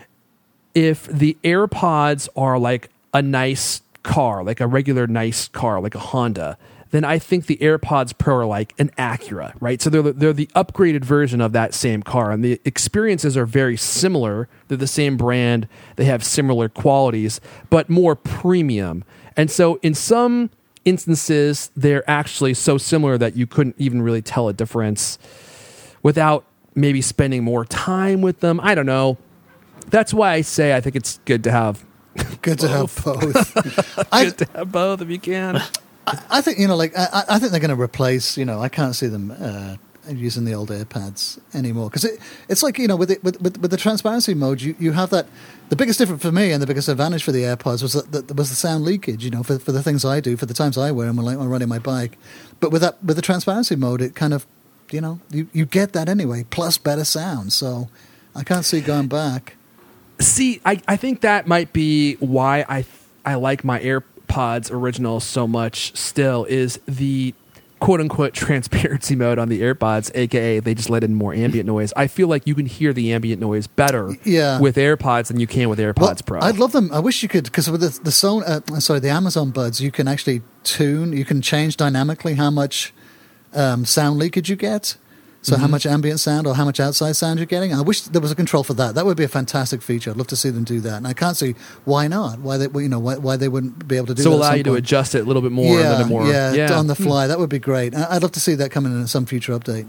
if the AirPods are like a nice car, like a regular nice car, like a Honda, then I think the AirPods Pro are like an Acura, right? So they're the, they're the upgraded version of that same car, and the experiences are very similar. They're the same brand. They have similar qualities, but more premium. And so in some instances, they're actually so similar that you couldn't even really tell a difference without maybe spending more time with them. I don't know. That's why I say I think it's good to have Good to have both. I, good to have both if you can. I, I think, you know, like, I, I think they're going to replace, you know, I can't see them uh, using the old AirPods anymore. Because it, it's like, you know, with, it, with, with with the transparency mode, you, you have that. The biggest difference for me and the biggest advantage for the AirPods was that, that was the sound leakage, you know, for, for the things I do, for the times I wear them when I'm riding my bike. But with that, with the transparency mode, it kind of, you know, you, you get that anyway, plus better sound. So I can't see going back. See, I, I think that might be why I I like my AirPods original so much still, is the quote-unquote transparency mode on the AirPods, a k a they just let in more ambient noise. I feel like you can hear the ambient noise better yeah. with AirPods than you can with AirPods well, Pro. I'd love them. I wish you could, because with the, the Sony, uh, sorry, the Amazon Buds, you can actually tune, you can change dynamically how much um, sound leakage you get. So mm-hmm. how much ambient sound or how much outside sound you're getting. I wish there was a control for that. That would be a fantastic feature. I'd love to see them do that. And I can't see why not. Why they, you know, why, why they wouldn't be able to do so that. So allow you point. to adjust it a little bit more. Yeah, a little more. Yeah, yeah, on the fly. That would be great. I'd love to see that coming in some future update.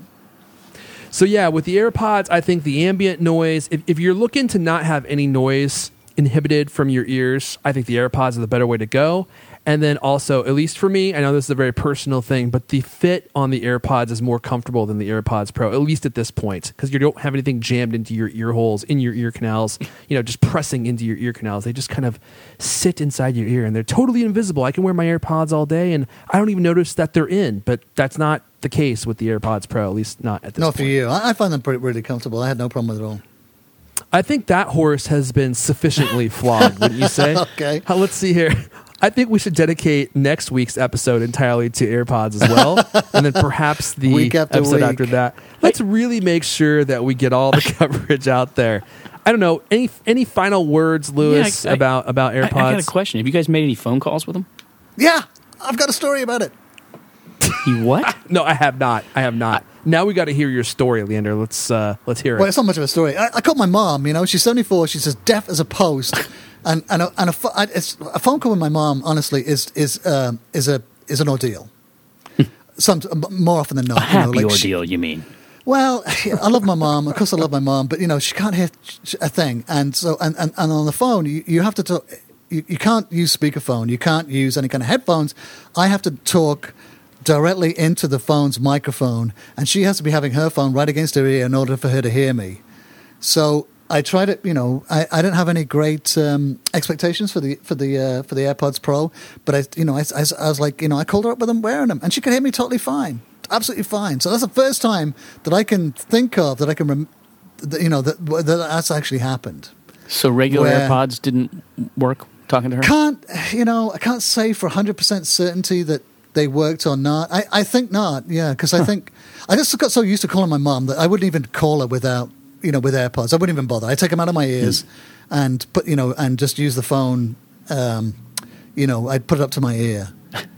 So yeah, with the AirPods, I think the ambient noise, if, if you're looking to not have any noise inhibited from your ears, I think the AirPods are the better way to go. And then also, at least for me, I know this is a very personal thing, but the fit on the AirPods is more comfortable than the AirPods Pro, at least at this point, because you don't have anything jammed into your ear holes, in your ear canals, you know, just pressing into your ear canals. They just kind of sit inside your ear, and they're totally invisible. I can wear my AirPods all day, and I don't even notice that they're in, but that's not the case with the AirPods Pro, at least not at this not point. Not for you. I, I find them pretty, really comfortable. I had no problem with it at all. I think that horse has been sufficiently flogged, wouldn't you say? Okay. Uh, let's see here. I think we should dedicate next week's episode entirely to AirPods as well, and then perhaps the week after episode week. after that. Let's really make sure that we get all the coverage out there. I don't know, any any final words, Lewis, yeah, I, I, about about AirPods? I, I got a question. Have you guys made any phone calls with them? Yeah, I've got a story about it. You what? No, I have not. I have not. Now we got to hear your story, Leander. Let's uh, let's hear it. Well, it's not much of a story. I, I called my mom. You know, she's seventy-four. She's as deaf as a post. And and a, and a, it's, a phone call with my mom, honestly, is is um, is a is an ordeal. Some more often than not, a happy you know, like ordeal. She, you mean? Well, I love my mom. Of course, I love my mom, but you know, she can't hear a thing. And so, and, and, and on the phone, you, you have to talk. You, you can't use speakerphone. You can't use any kind of headphones. I have to talk directly into the phone's microphone, and she has to be having her phone right against her ear in order for her to hear me. So I tried it. You know, I, I didn't have any great um, expectations for the for the uh, for the AirPods Pro, but I, you know, I, I, I was like, you know, I called her up with them wearing them, and she could hear me totally fine, absolutely fine. So that's the first time that I can think of that I can, rem- that, you know, that, that that's actually happened. So regular Where- AirPods didn't work talking to her? Can't you know? I can't say for hundred percent certainty that they worked or not. I, I think not. Yeah, because I think I just got so used to calling my mom that I wouldn't even call her without. You know, with AirPods, I wouldn't even bother. I take them out of my ears, mm. and put you know, and just use the phone. Um, you know, I'd put it up to my ear.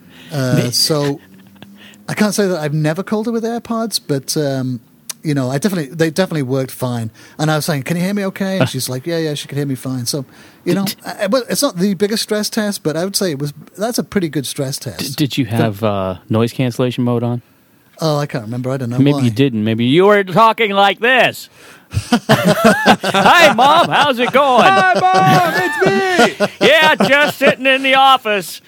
Uh, so I can't say that I've never called her with AirPods, but um, you know, I definitely they definitely worked fine. And I was saying, "Can you hear me okay?" And she's like, "Yeah, yeah, she could hear me fine." So you know, I, but it's not the biggest stress test, but I would say it was. That's a pretty good stress test. D- did you have uh, noise cancellation mode on? Oh, I can't remember. I don't know. Maybe why. you didn't. Maybe you were talking like this. Hi, Mom. How's it going? Hi, Mom. It's me. Yeah, just sitting in the office.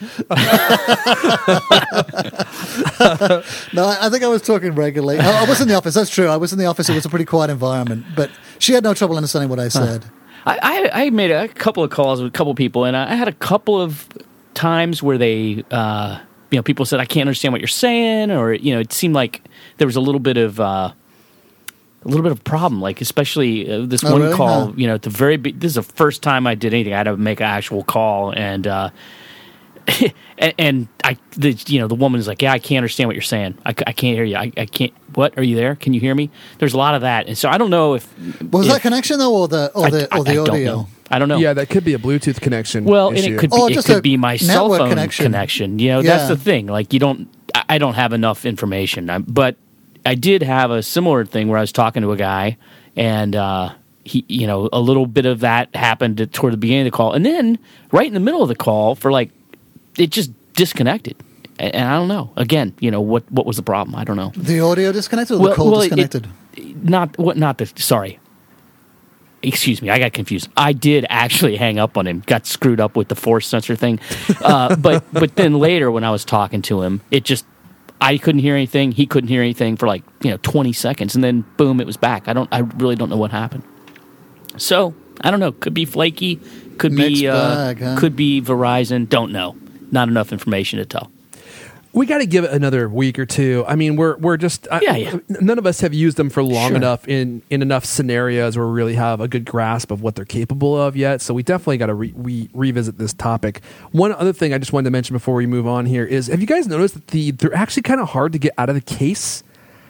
No, I I think I was talking regularly. I, I was in the office. That's true. I was in the office. It was a pretty quiet environment, but she had no trouble understanding what I said. I, I, I made a couple of calls with a couple of people, and I had a couple of times where they, uh, you know, people said, I can't understand what you're saying, or, you know, it seemed like there was a little bit of, uh, a little bit of a problem, like especially uh, this Oh, one really? call, Huh. you know, at the very, be- this is the first time I did anything. I had to make an actual call, and, uh, and, and I, the, you know, the woman is like, yeah, I can't understand what you're saying. I, c- I can't hear you. I, I can't, what, are you there? Can you hear me? There's a lot of that. And so I don't know if. Was if, that connection though, or the or the I, or the I, I audio? Don't know. I don't know. Yeah, that could be a Bluetooth connection. Well, and issue. it could be, Oh, it just could a be my cell network phone connection. connection. You know, Yeah. that's the thing. Like, you don't, I I don't have enough information. I, but I did have a similar thing where I was talking to a guy, and uh, he, you know, a little bit of that happened toward the beginning of the call, and then right in the middle of the call, for like, it just disconnected. and, and I don't know. Again, you know what what was the problem? I don't know. The audio disconnected or Well- the code well, it- disconnected? Not what? Not the. Sorry. Excuse me, I got confused. I did actually hang up on him. Got screwed up with the force sensor thing, uh, but but then later when I was talking to him, it just I couldn't hear anything. He couldn't hear anything for like you know twenty seconds, and then boom, it was back. I don't. I really don't know what happened. So I don't know. Could be flaky. Could Mixed be. Uh, bag, huh? Could be Verizon. Don't know. Not enough information to tell. We got to give it another week or two. I mean, we're we're just I- Yeah, yeah. none of us have used them for long Sure. enough in in enough scenarios where we really have a good grasp of what they're capable of yet. So we definitely got to re- we revisit this topic. One other thing I just wanted to mention before we move on here is: have you guys noticed that the they're actually kind of hard to get out of the case?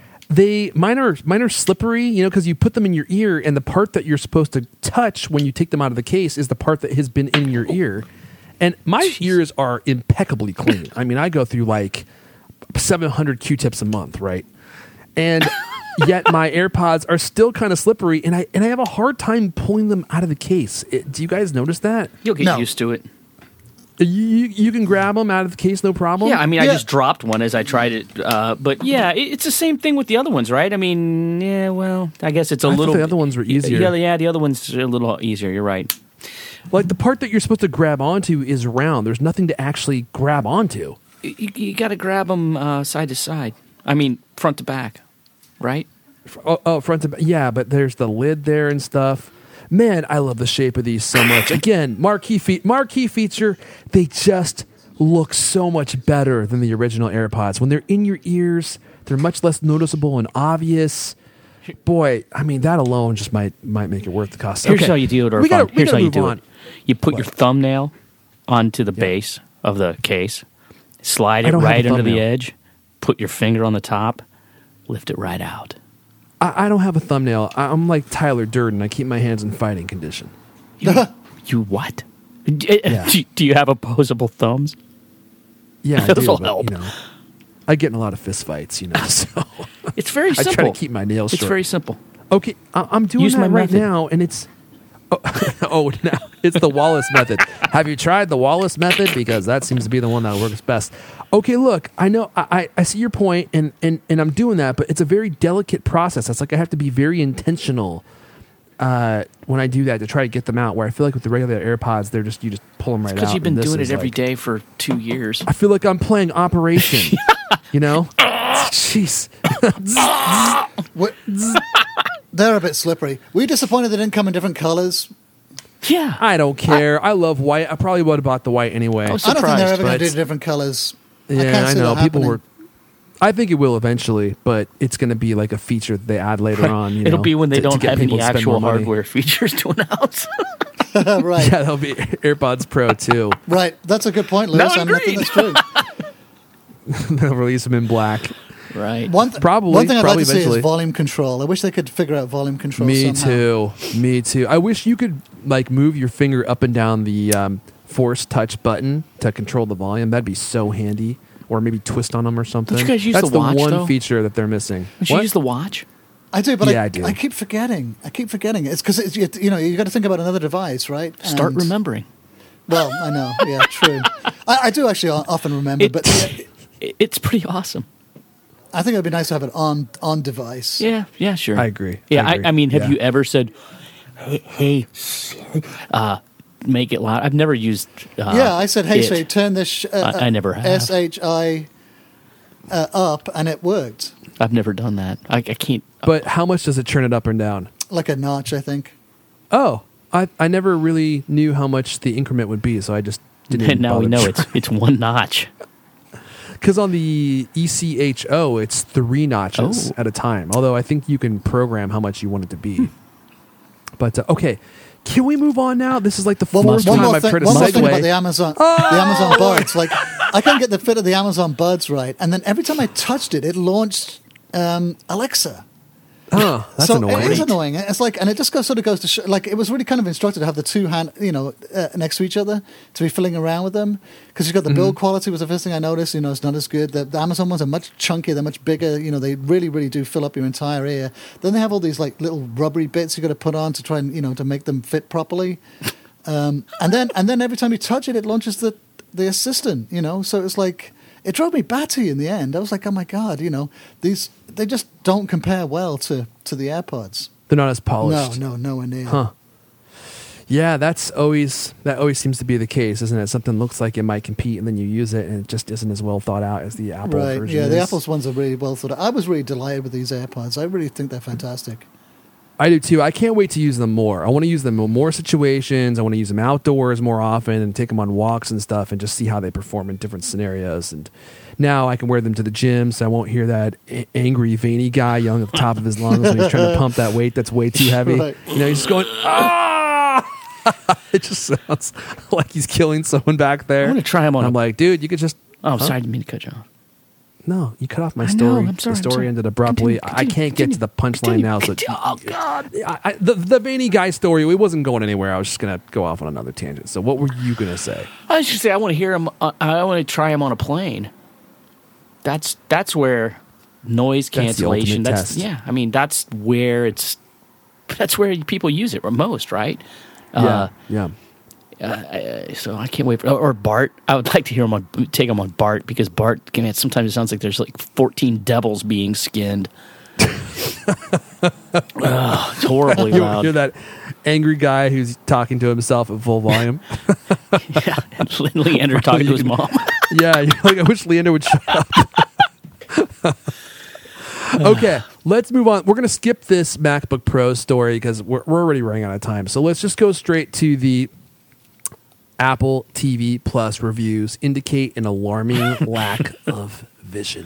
They mine are mine are slippery, you know, because you put them in your ear, and the part that you're supposed to touch when you take them out of the case is the part that has been in your ear. And my ears are impeccably clean. I mean, I go through like seven hundred Q-tips a month, right? And yet my AirPods are still kind of slippery, and I and I have a hard time pulling them out of the case. It, do you guys notice that? You'll get No. used to it. You you can grab them out of the case, no problem. Yeah, I mean, I Yeah. just dropped one as I tried it, uh, but yeah, it, it's the same thing with the other ones, right? I mean, yeah, well, I guess it's a I thought little. the other ones were easier. Yeah, yeah, the other ones are a little easier. You're right. Like the part that you're supposed to grab onto is round. There's nothing to actually grab onto. You, you got to grab them uh, side to side. I mean, front to back, right? Oh, oh, front to back. Yeah, but there's the lid there and stuff. Man, I love the shape of these so much. Again, marquee fe- marquee feature. They just look so much better than the original AirPods. When they're in your ears, they're much less noticeable and obvious. Boy, I mean that alone just might might make it worth the cost. Here's Okay. how you do it, or We gotta- we here's gotta how you move do on. it. You put your thumbnail onto the base of the case, slide I it don't have right a under the thumbnail. edge, put your finger on the top, lift it right out. I, I don't have a thumbnail. I, I'm like Tyler Durden. I keep my hands in fighting condition. You, you what? D- Yeah. Do, do you have opposable thumbs? Yeah, I do. This'll But, help. you know, I get in a lot of fist fights, you know. So It's very I simple. try to keep my nails It's short. very simple. Okay, I- I'm doing Use that my right method. now, and it's oh, oh now it's the Wallace method. Have you tried the Wallace method? Because that seems to be the one that works best. Okay, look, I know I, I I see your point, and, and and I'm doing that, but it's a very delicate process. It's like I have to be very intentional uh, when I do that to try to get them out. Where I feel like with the regular AirPods, they're just you just pull them right out. Because you've been and this doing is it every like- day for two years. I feel like I'm playing Operation. You know, jeez. What- They're a bit slippery. Were you disappointed they didn't come in different colors? Yeah. I don't care. I, love white. I probably would have bought the white anyway. I was I don't think they're surprised, ever going but- to do different colors. I Yeah, can't I, see know. that People happening. were. I think it will eventually, but it's going to be like a feature that they add later on. You It'll know, be when they to- to don't get have people any to spend actual more money. hardware features to announce. right, Yeah, that'll be AirPods Pro too. right. That's a good point, Lewis. Now I I'm mean, I think green. that's true. They'll release them in black. right. One th- Probably- One thing I'd probably like to see eventually. is volume control. I wish they could figure out volume control. Me somehow. too. Me too. I wish you could like move your finger up and down the um, Force Touch button to control the volume. That'd be so handy. Or maybe twist on them or something. Don't you guys use That's the watch, one though? feature that they're missing. Don't you What? use the watch? I do, but Yeah, I, I do. I keep forgetting. I keep forgetting. It's because it's, you you know you got to think about another device, right? Start And- remembering. Well, I know. Yeah, true. I, I do actually o- often remember, It- but yeah, It- It's pretty awesome. I think it'd be nice to have it on on device. Yeah, yeah, sure. I agree. Yeah, I I, agree. I mean, have Yeah. you ever said, "Hey, hey Siri, uh, make it loud"? I've never used. Uh, Yeah, I said, "Hey, it. Siri, turn this sh- uh, I- I never have. S H I uh, up," and it worked I've never done that. I, I can't. But how much does it turn it up and down? like a notch. I think. Oh, I I never really knew how much the increment would be, so I just didn't. even now we bother know trying. it's it's one notch. Because on the E C H O, it's three notches Oh. at a time. Although I think you can program how much you want it to be. But uh, okay, can we move on now? This is like the One, fourth one time more I've thing. tried to One more thing about segue. the Amazon, Oh! the Amazon Buds. Like, I can't get the fit of the Amazon Buds right, and then every time I touched it, it launched um, Alexa. Huh, that's so annoying. it is annoying. It's like, and it just goes, sort of goes to show, like it was really kind of instructive to have the two hand, you know, uh, next to each other to be filling around with them because you've got the Mm-hmm. build quality was the first thing I noticed. You know, it's not as good. The, the Amazon ones are much chunkier. They're much bigger. You know, they really, really do fill up your entire ear. Then they have all these like little rubbery bits you got to put on to try and you know to make them fit properly. Um, and then and then every time you touch it, it launches the the assistant. You know, so it's like. it drove me batty in the end. I was like, oh my God, you know, these, they just don't compare well to, to the AirPods. They're not as polished. No, no, nowhere near. Huh. Yeah, that's always that always seems to be the case, isn't it? Something looks like it might compete, and then you use it, and it just isn't as well thought out as the Apple Right, version yeah, is. the Apple's ones are really well thought out. I was really delighted with these AirPods. I really think they're fantastic. I do too. I can't wait to use them more. I want to use them in more situations. I want to use them outdoors more often and take them on walks and stuff and just see how they perform in different scenarios. And now I can wear them to the gym, so I won't hear that a- angry, veiny guy yelling at the top of his lungs when he's trying to pump that weight that's way too heavy. Right. You know, he's just going, ah! It just sounds like he's killing someone back there. I'm gonna try him on I'm a- like, dude, you could just... Oh, huh? sorry, I didn't mean to cut you off. No, you cut off my I story. know, I'm sorry, the I'm story sorry. ended abruptly. Continue, I can't get to the punchline continue, now. So, continue. Oh, God. I, I, the the veiny guy story, it wasn't going anywhere. I was just gonna go off on another tangent. So, what were you gonna say? I was just say I want to hear him. Uh, I want to try him on a plane. That's that's where noise That's the cancellation. ultimate That's, test. yeah. I mean, that's where it's. That's where people use it most, right? Uh, yeah, yeah. Uh, so I can't wait for or Bart. I would like to hear him on take him on Bart because Bart. I mean, sometimes it sounds like there's like fourteen devils being skinned. Oh, it's horribly You loud. hear that angry guy who's talking to himself at full volume? Yeah, and Lin Leander talking to his mom. Yeah, you're like, I wish Leander would shut up. Okay, let's move on. We're going to skip this MacBook Pro story because we're, we're already running out of time. So let's just go straight to the Apple T V Plus reviews indicate an alarming lack of vision.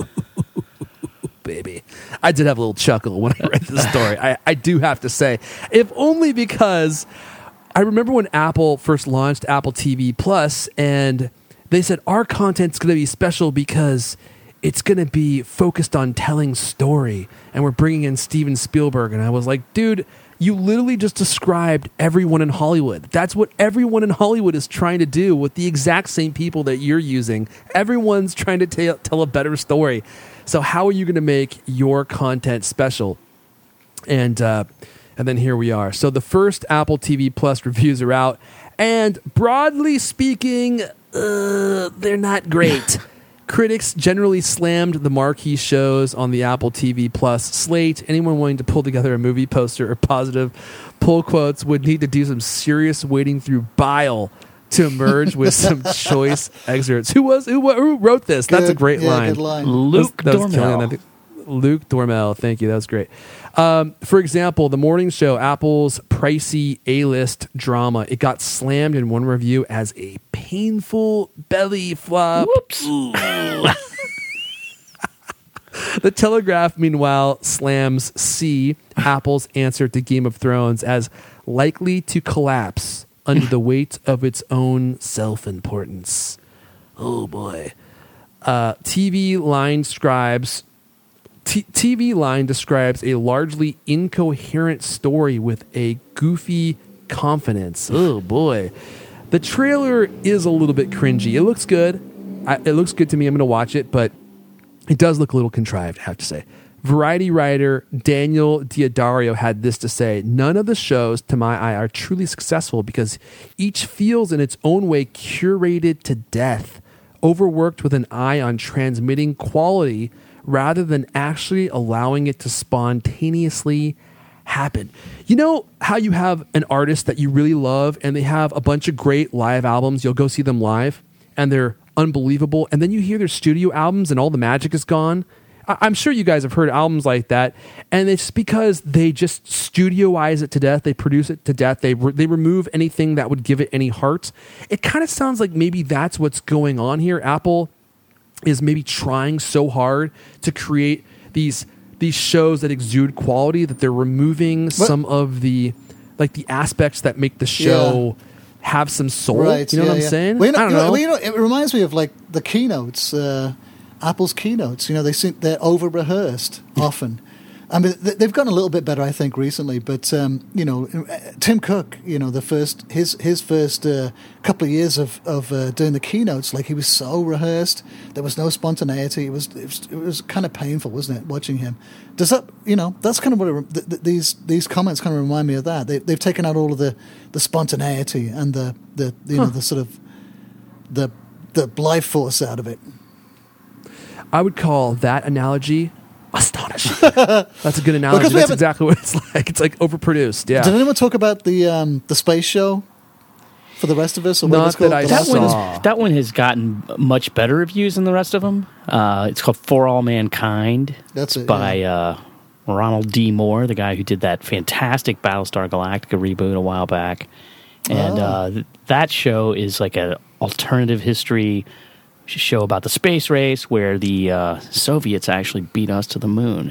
Baby. I did have a little chuckle when I read this story. I, I do have to say, if only because I remember when Apple first launched Apple T V Plus and they said our content's going to be special because it's going to be focused on telling story and we're bringing in Steven Spielberg. And I was like, dude, you literally just described everyone in Hollywood. That's what everyone in Hollywood is trying to do with the exact same people that you're using. Everyone's trying to ta- tell a better story. So how are you going to make your content special? And uh, and then here we are. So the first Apple T V Plus reviews are out. And broadly speaking, uh, they're not great. Critics generally slammed the marquee shows on the Apple T V Plus slate. Anyone willing to pull together a movie poster or positive pull quotes would need to do some serious wading through bile to emerge with some choice excerpts. Who was who, who wrote this? Good, That's a great yeah, line. good line. Luke That was- that was Dormel. killing. I think- Luke Dormel, thank you. That was great. Um, for example, the morning show, Apple's pricey A-list drama, it got slammed in one review as a painful belly flop. Whoops. The Telegraph, meanwhile, slams C, Apple's answer to Game of Thrones, as likely to collapse under the weight of its own self-importance. Oh, boy. Uh, T V Line scribes... T- TV Line describes a largely incoherent story with a goofy confidence. Oh boy. The trailer is a little bit cringy. It looks good. I, it looks good to me. I'm going to watch it, but it does look a little contrived, I have to say. Variety writer Daniel Diodario had this to say: none of the shows, to my eye, are truly successful because each feels in its own way curated to death, overworked with an eye on transmitting quality rather than actually allowing it to spontaneously happen. You know how you have an artist that you really love and they have a bunch of great live albums, you'll go see them live and they're unbelievable, and then you hear their studio albums and all the magic is gone? I- I'm sure you guys have heard albums like that, and it's because they just studioize it to death, they produce it to death, they re- they remove anything that would give it any heart. It kind of sounds like maybe that's what's going on here. Apple is maybe trying so hard to create these these shows that exude quality that they're removing some of the like the aspects that make the show Yeah. have some soul. Right, you know yeah, what I'm yeah. saying? Well, you know, I don't you know. well, you know, it reminds me of like the keynotes, uh, Apple's keynotes. You know, they seem, they're over rehearsed often. I mean, th- they've gotten a little bit better, I think, recently. But um, you know, Tim Cook, you know, the first his his first uh, couple of years of of uh, doing the keynotes, like he was so rehearsed. There was no spontaneity. It was it was, it was kind of painful, wasn't it, watching him? Does that, you know, that's kind of what it, th- th- these these comments kind of remind me of that. They, they've taken out all of the, the spontaneity and the the you know Huh. the sort of the the life force out of it. I would call that analogy astonishing. That's a good analogy. That's exactly what it's like. It's like overproduced. Yeah. Did anyone talk about the um, the space show for the rest of us? Or Not what it's that called? I The That last one, saw. is, that one has gotten much better reviews than the rest of them. Uh, it's called For All Mankind. That's it, by yeah. uh, Ronald D. Moore, the guy who did that fantastic Battlestar Galactica reboot a while back. And Oh. uh, th- that show is like an alternative history show about the space race where the uh, Soviets actually beat us to the moon.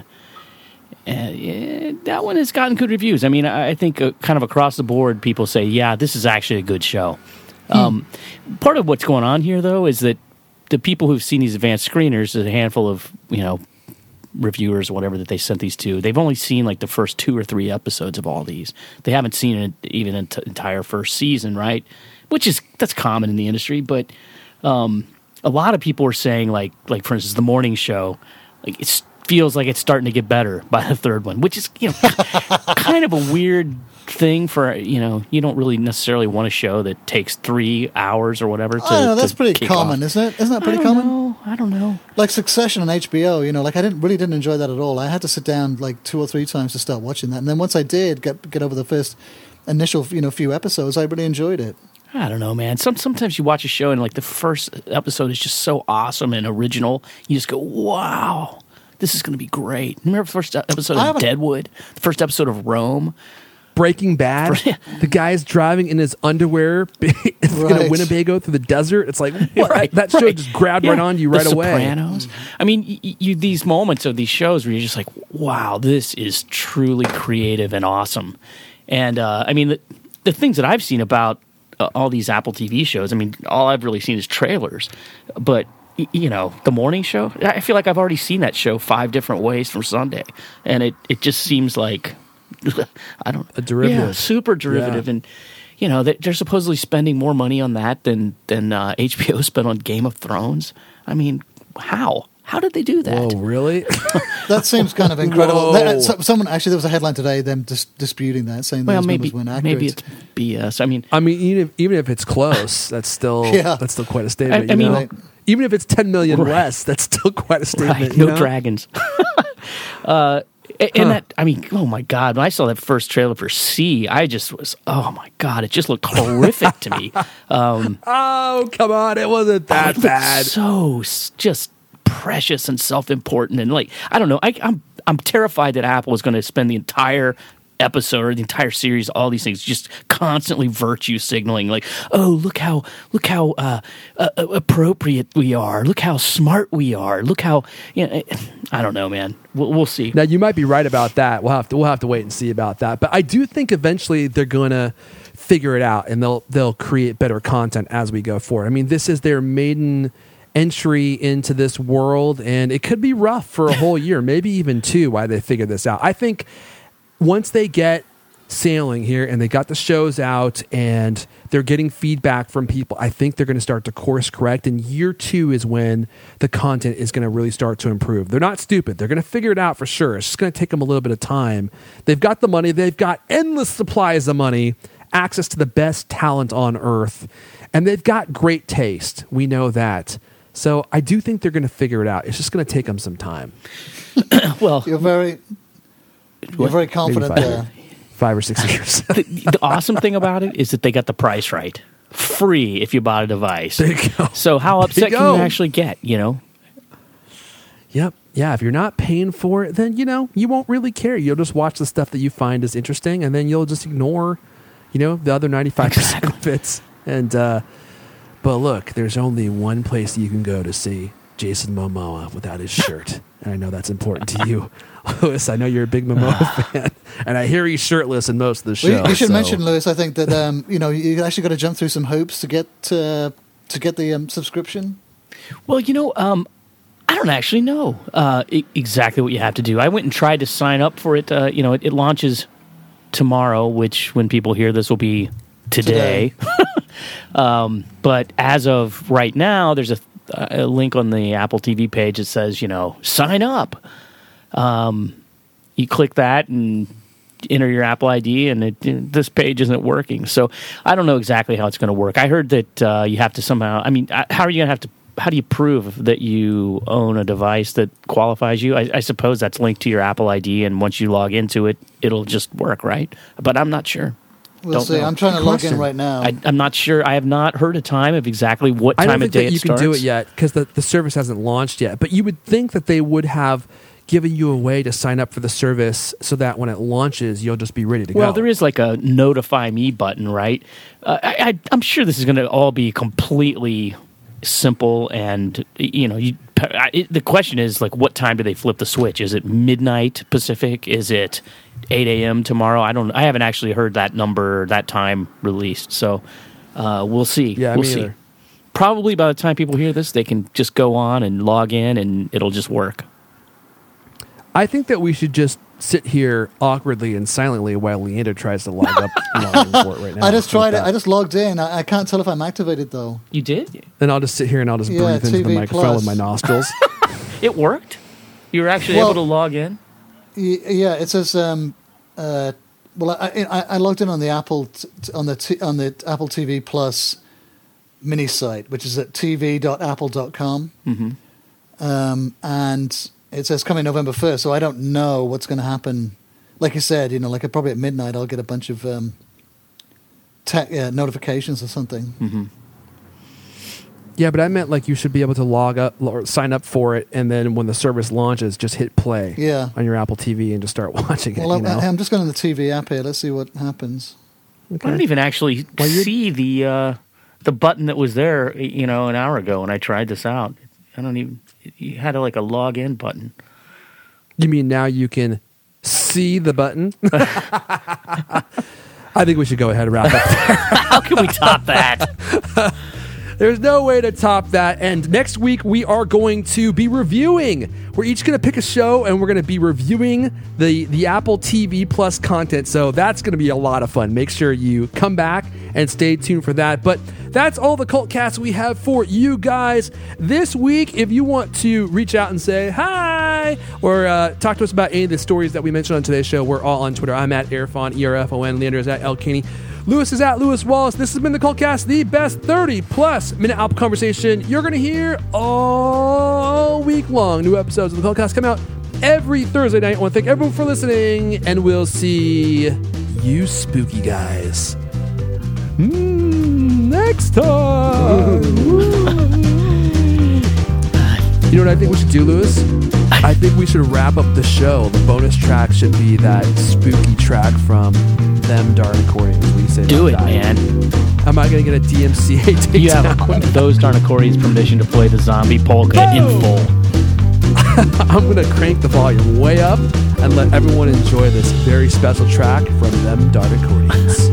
And eh, that one has gotten good reviews. I mean, I I think uh, kind of across the board, people say, yeah, this is actually a good show. Um, part of what's going on here, though, is that the people who've seen these advanced screeners, there's a handful of, you know, reviewers or whatever that they sent these to, they've only seen like the first two or three episodes of all these. They haven't seen an, even an t- entire first season, right? Which is, that's common in the industry, but um, a lot of people are saying, like, like for instance, the morning show, like it feels like it's starting to get better by the third one, which is, you know, kind of a weird thing for, you know, you don't really necessarily want a show that takes three hours or whatever to I don't know, that's to pretty kick common, off. isn't it? Isn't that pretty I don't common? know. I don't know. Like Succession on H B O, you know, like I didn't really didn't enjoy that at all. I had to sit down like two or three times to start watching that, and then once I did get get over the first initial, you know, few episodes, I really enjoyed it. I don't know, man. Some sometimes you watch a show and like the first episode is just so awesome and original. You just go, "Wow, this is going to be great." Remember the first episode I of haven't- Deadwood, the first episode of Rome. Breaking Bad, the guy's driving in his underwear in Right. a Winnebago through the desert. It's like, what? Right, that show right. just grabbed Yeah. right on you The right away. Sopranos. I mean, you, you these moments of these shows where you're just like, "Wow, this is truly creative and awesome." And uh, I mean, the, the things that I've seen about uh, all these Apple T V shows, I mean, all I've really seen is trailers. But y- you know, the morning show, I feel like I've already seen that show five different ways from Sunday, and it it just seems like I don't A derivative. yeah, super derivative, Yeah. and you know they, they're supposedly spending more money on that than than uh, H B O spent on Game of Thrones. I mean, how how did they do that? Whoa, really? That seems kind of incredible. Whoa. There- so- someone actually, there was a headline today, them dis- disputing that, saying Well, those maybe numbers weren't accurate. maybe it's B S. I mean, I mean, even if, even if it's close, that's still Yeah. that's still quite a statement. I- I you mean- know? Right. even if it's ten million Right. less, that's still quite a statement. right? you No know? dragons. uh, a- and that, I mean, oh my God! When I saw that first trailer for C, I just was, oh my God! It just looked horrific to me. Um, Oh, come on! It wasn't it that looked bad. So s- just precious and self-important, and like I don't know. I, I'm I'm terrified that Apple is going to spend the entire episode or the entire series, all these things, just constantly virtue signaling, like, oh, look how look how uh, uh, appropriate we are, look how smart we are, look how you know. I don't know, man. We'll, we'll see. Now you might be right about that. We'll have to we'll have to wait and see about that. But I do think eventually they're going to figure it out and they'll they'll create better content as we go forward. I mean, this is their maiden entry into this world, and it could be rough for a whole year, maybe even two, while they figure this out. I think once they get sailing here and they got the shows out and they're getting feedback from people, I think they're going to start to course correct, and year two is when the content is going to really start to improve. They're not stupid. They're going to figure it out for sure. It's just going to take them a little bit of time. They've got the money. They've got endless supplies of money, access to the best talent on earth, and they've got great taste. We know that. So I do think they're going to figure it out. It's just going to take them some time. Well, You're very, you're very confident Maybe five, there. five or six years. the, the awesome thing about it is that they got the price right. Free if you bought a device. There you go. So how There upset you can you go. actually get, you know? Yep. Yeah. If you're not paying for it, then, you know, you won't really care. You'll just watch the stuff that you find is interesting, and then you'll just ignore, you know, the other ninety-five percent of it. And, uh, but look, there's only one place you can go to see Jason Momoa without his shirt. And I know that's important to you, Lewis. I know you're a big Momoa fan, and I hear he's shirtless in most of the show. We, we should so- mention, Lewis, I think that um, you know you actually got to jump through some hoops to get uh, to get the um, subscription. Well, you know, um, I don't actually know uh, e- exactly what you have to do. I went and tried to sign up for it. Uh, you know, it, it launches tomorrow, which when people hear this will be today. um, but as of right now, there's a, a link on the Apple T V page that says, you know, sign up. Um, you click that and enter your Apple I D, and it, this page isn't working. So I don't know exactly how it's going to work. I heard that uh, you have to somehow. I mean, I- how are you going to have to how do you prove that you own a device that qualifies you? I, I suppose that's linked to your Apple I D, and once you log into it, it'll just work, right? But I'm not sure. We'll Don't see. know. I'm trying to Good log question. in right now. I, I'm not sure. I have not heard a time of exactly what I time don't of think day that you it can starts. do it yet because the, the service hasn't launched yet. But you would think that they would have given you a way to sign up for the service so that when it launches, you'll just be ready to Well, go. there is like a notify me button, right? Uh, I, I, I'm sure this is going to all be completely simple, and you know, you, I, it, the question is like, what time do they flip the switch? Is it midnight Pacific? Is it eight a.m. tomorrow? I don't. I haven't actually heard that number, that time released. So uh, we'll see. Yeah, we'll me see. either. Probably by the time people hear this, they can just go on and log in, and it'll just work. I think that we should just sit here awkwardly and silently while Leander tries to log up login for it right now. I just tried it. Like I that. just logged in. I, I can't tell if I'm activated though. You did? Then I'll just sit here and I'll just Yeah, breathe into T V the microphone Plus. with my nostrils. It worked? You were actually Well- able to log in? Y- Yeah, it says. Um, uh, well, I, I, I logged in on the Apple t- t- on the t- on the Apple T V Plus mini site, which is at t v dot apple dot com, mm-hmm. um, and it says coming November first. So I don't know what's going to happen. Like you said, you know, like probably at midnight, I'll get a bunch of um, tech, uh, notifications or something. Mm-hmm. Yeah, but I meant like you should be able to log up or sign up for it, and then when the service launches, just hit play Yeah. on your Apple T V and just start watching it. Well, you I'm, know? I'm just going to the T V app here. Let's see what happens. I don't even actually Well, you're- see the uh, the button that was there, you know, an hour ago when I tried this out. I don't even. You had a, like a log in button. You mean now you can see the button? I think we should go ahead and wrap up. How can we top that? There's no way to top that. And next week, we are going to be reviewing. We're each going to pick a show, and we're going to be reviewing the, the Apple T V Plus content. So that's going to be a lot of fun. Make sure you come back and stay tuned for that. But that's all the cult casts we have for you guys this week. If you want to reach out and say hi or uh, talk to us about any of the stories that we mentioned on today's show, we're all on Twitter. I'm at Erfon, E R F O N. Leander is at L Caney. Lewis is at Lewis Wallace. This has been the Cultcast, the best thirty plus minute Apple conversation you're going to hear all week long. New episodes of the Cultcast come out every Thursday night. I want to thank everyone for listening, and we'll see you spooky guys mm, next time. You know what I think we should do, Lewis? I think we should wrap up the show. The bonus track should be that spooky track from Them Darn Accordions. What do you say Do it, about that? man. Am I going to get a D M C A takedown? You have those darn accordions permission to play the zombie polka in full. I'm going to crank the volume way up and let everyone enjoy this very special track from Them Darn Accordions.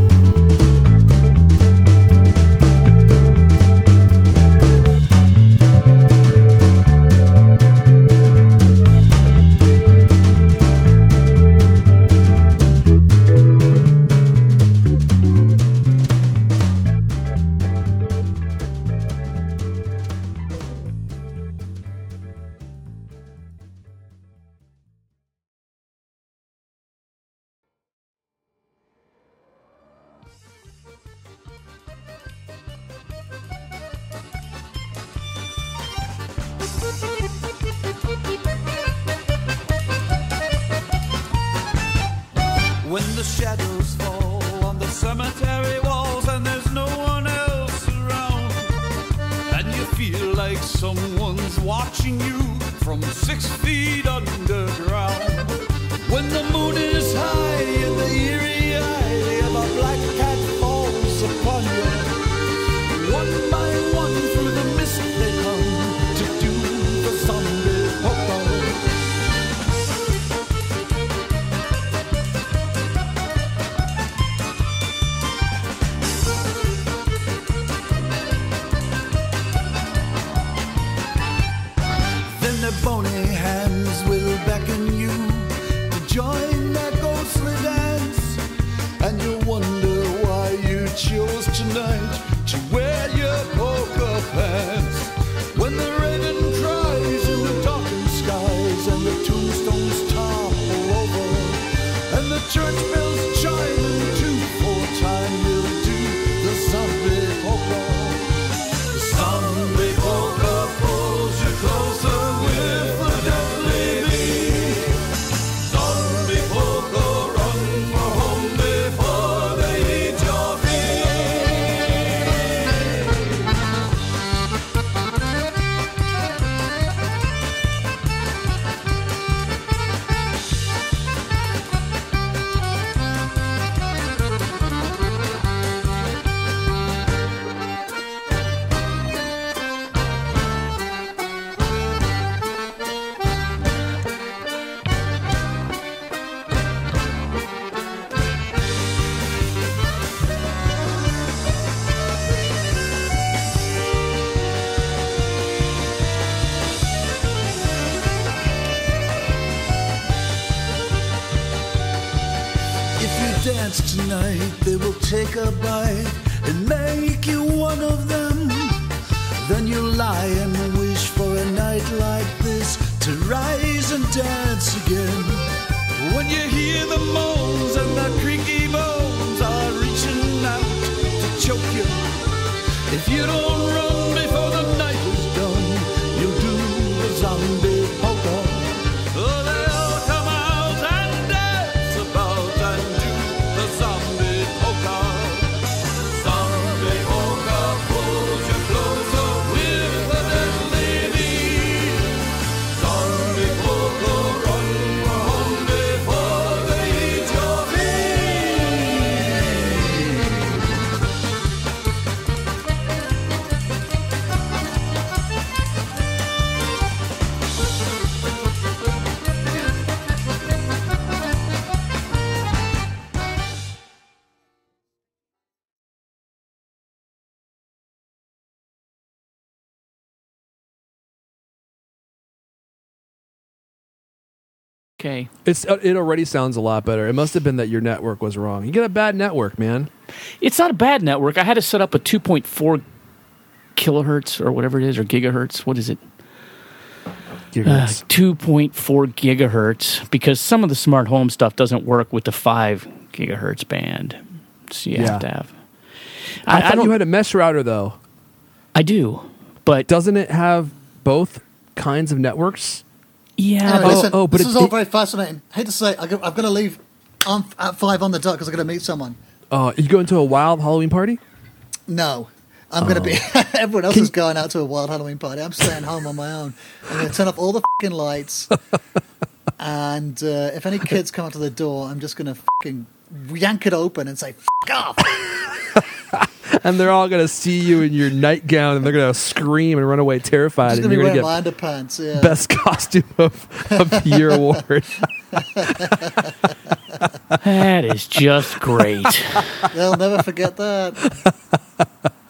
When the shadows fall on the cemetery walls and there's no one else around, and you feel like someone's watching you from six feet underground. When the moon is high and the eerie eye of a black cat falls upon you, one by one through the mist they come to do the zombie polka. Then their bony hands will beckon you to join their ghostly dance, and you'll wonder why you chose tonight to wear your polka pants. When the raven cries in the darkened skies and the tombstones topple over and the church bells chime in two four time, you'll do the zombie polka. Zombie polka. take a bite and make you one of them. Then you lie and wish for a night like this to rise and dance again. When you hear the moans and the creaky bones are reaching out to choke you, if you don't run before the night is done, you'll do the zombie polka. Oh, they'll come out and dance about and do the zombie polka. Zombie polka pulls you closer with a deadly beat. Zombie polka, run home before they eat your Okay. It's uh, it already sounds a lot better. It must have been that your network was wrong. You get a bad network, man. It's not a bad network. I had to set up a two point four kilohertz or whatever it is, or gigahertz. What is it? Uh, two point four gigahertz, because some of the smart home stuff doesn't work with the five gigahertz band. So you Yeah. have to have. I, I, thought I don't. you had a mesh router though. I do, but Doesn't it have both kinds of networks? yeah. Anyway, but- listen, oh, but this it- is all it- very fascinating. I hate to say, I got- I've got to leave on, at five on the dot because I'm going to meet someone. Uh, you going to a wild Halloween party? No. I'm going to be... Everyone else is going out to a wild Halloween party. I'm staying home on my own. I'm going to turn off all the fucking lights. And uh, if any kids come up to the door, I'm just going to fucking yank it open and say, fuck off. And they're all going to see you in your nightgown, and they're going to scream and run away terrified. I'm just And going to you're be going to wearing get my underpants. Yeah. best costume of, of the year award. That is just great. They'll never forget that.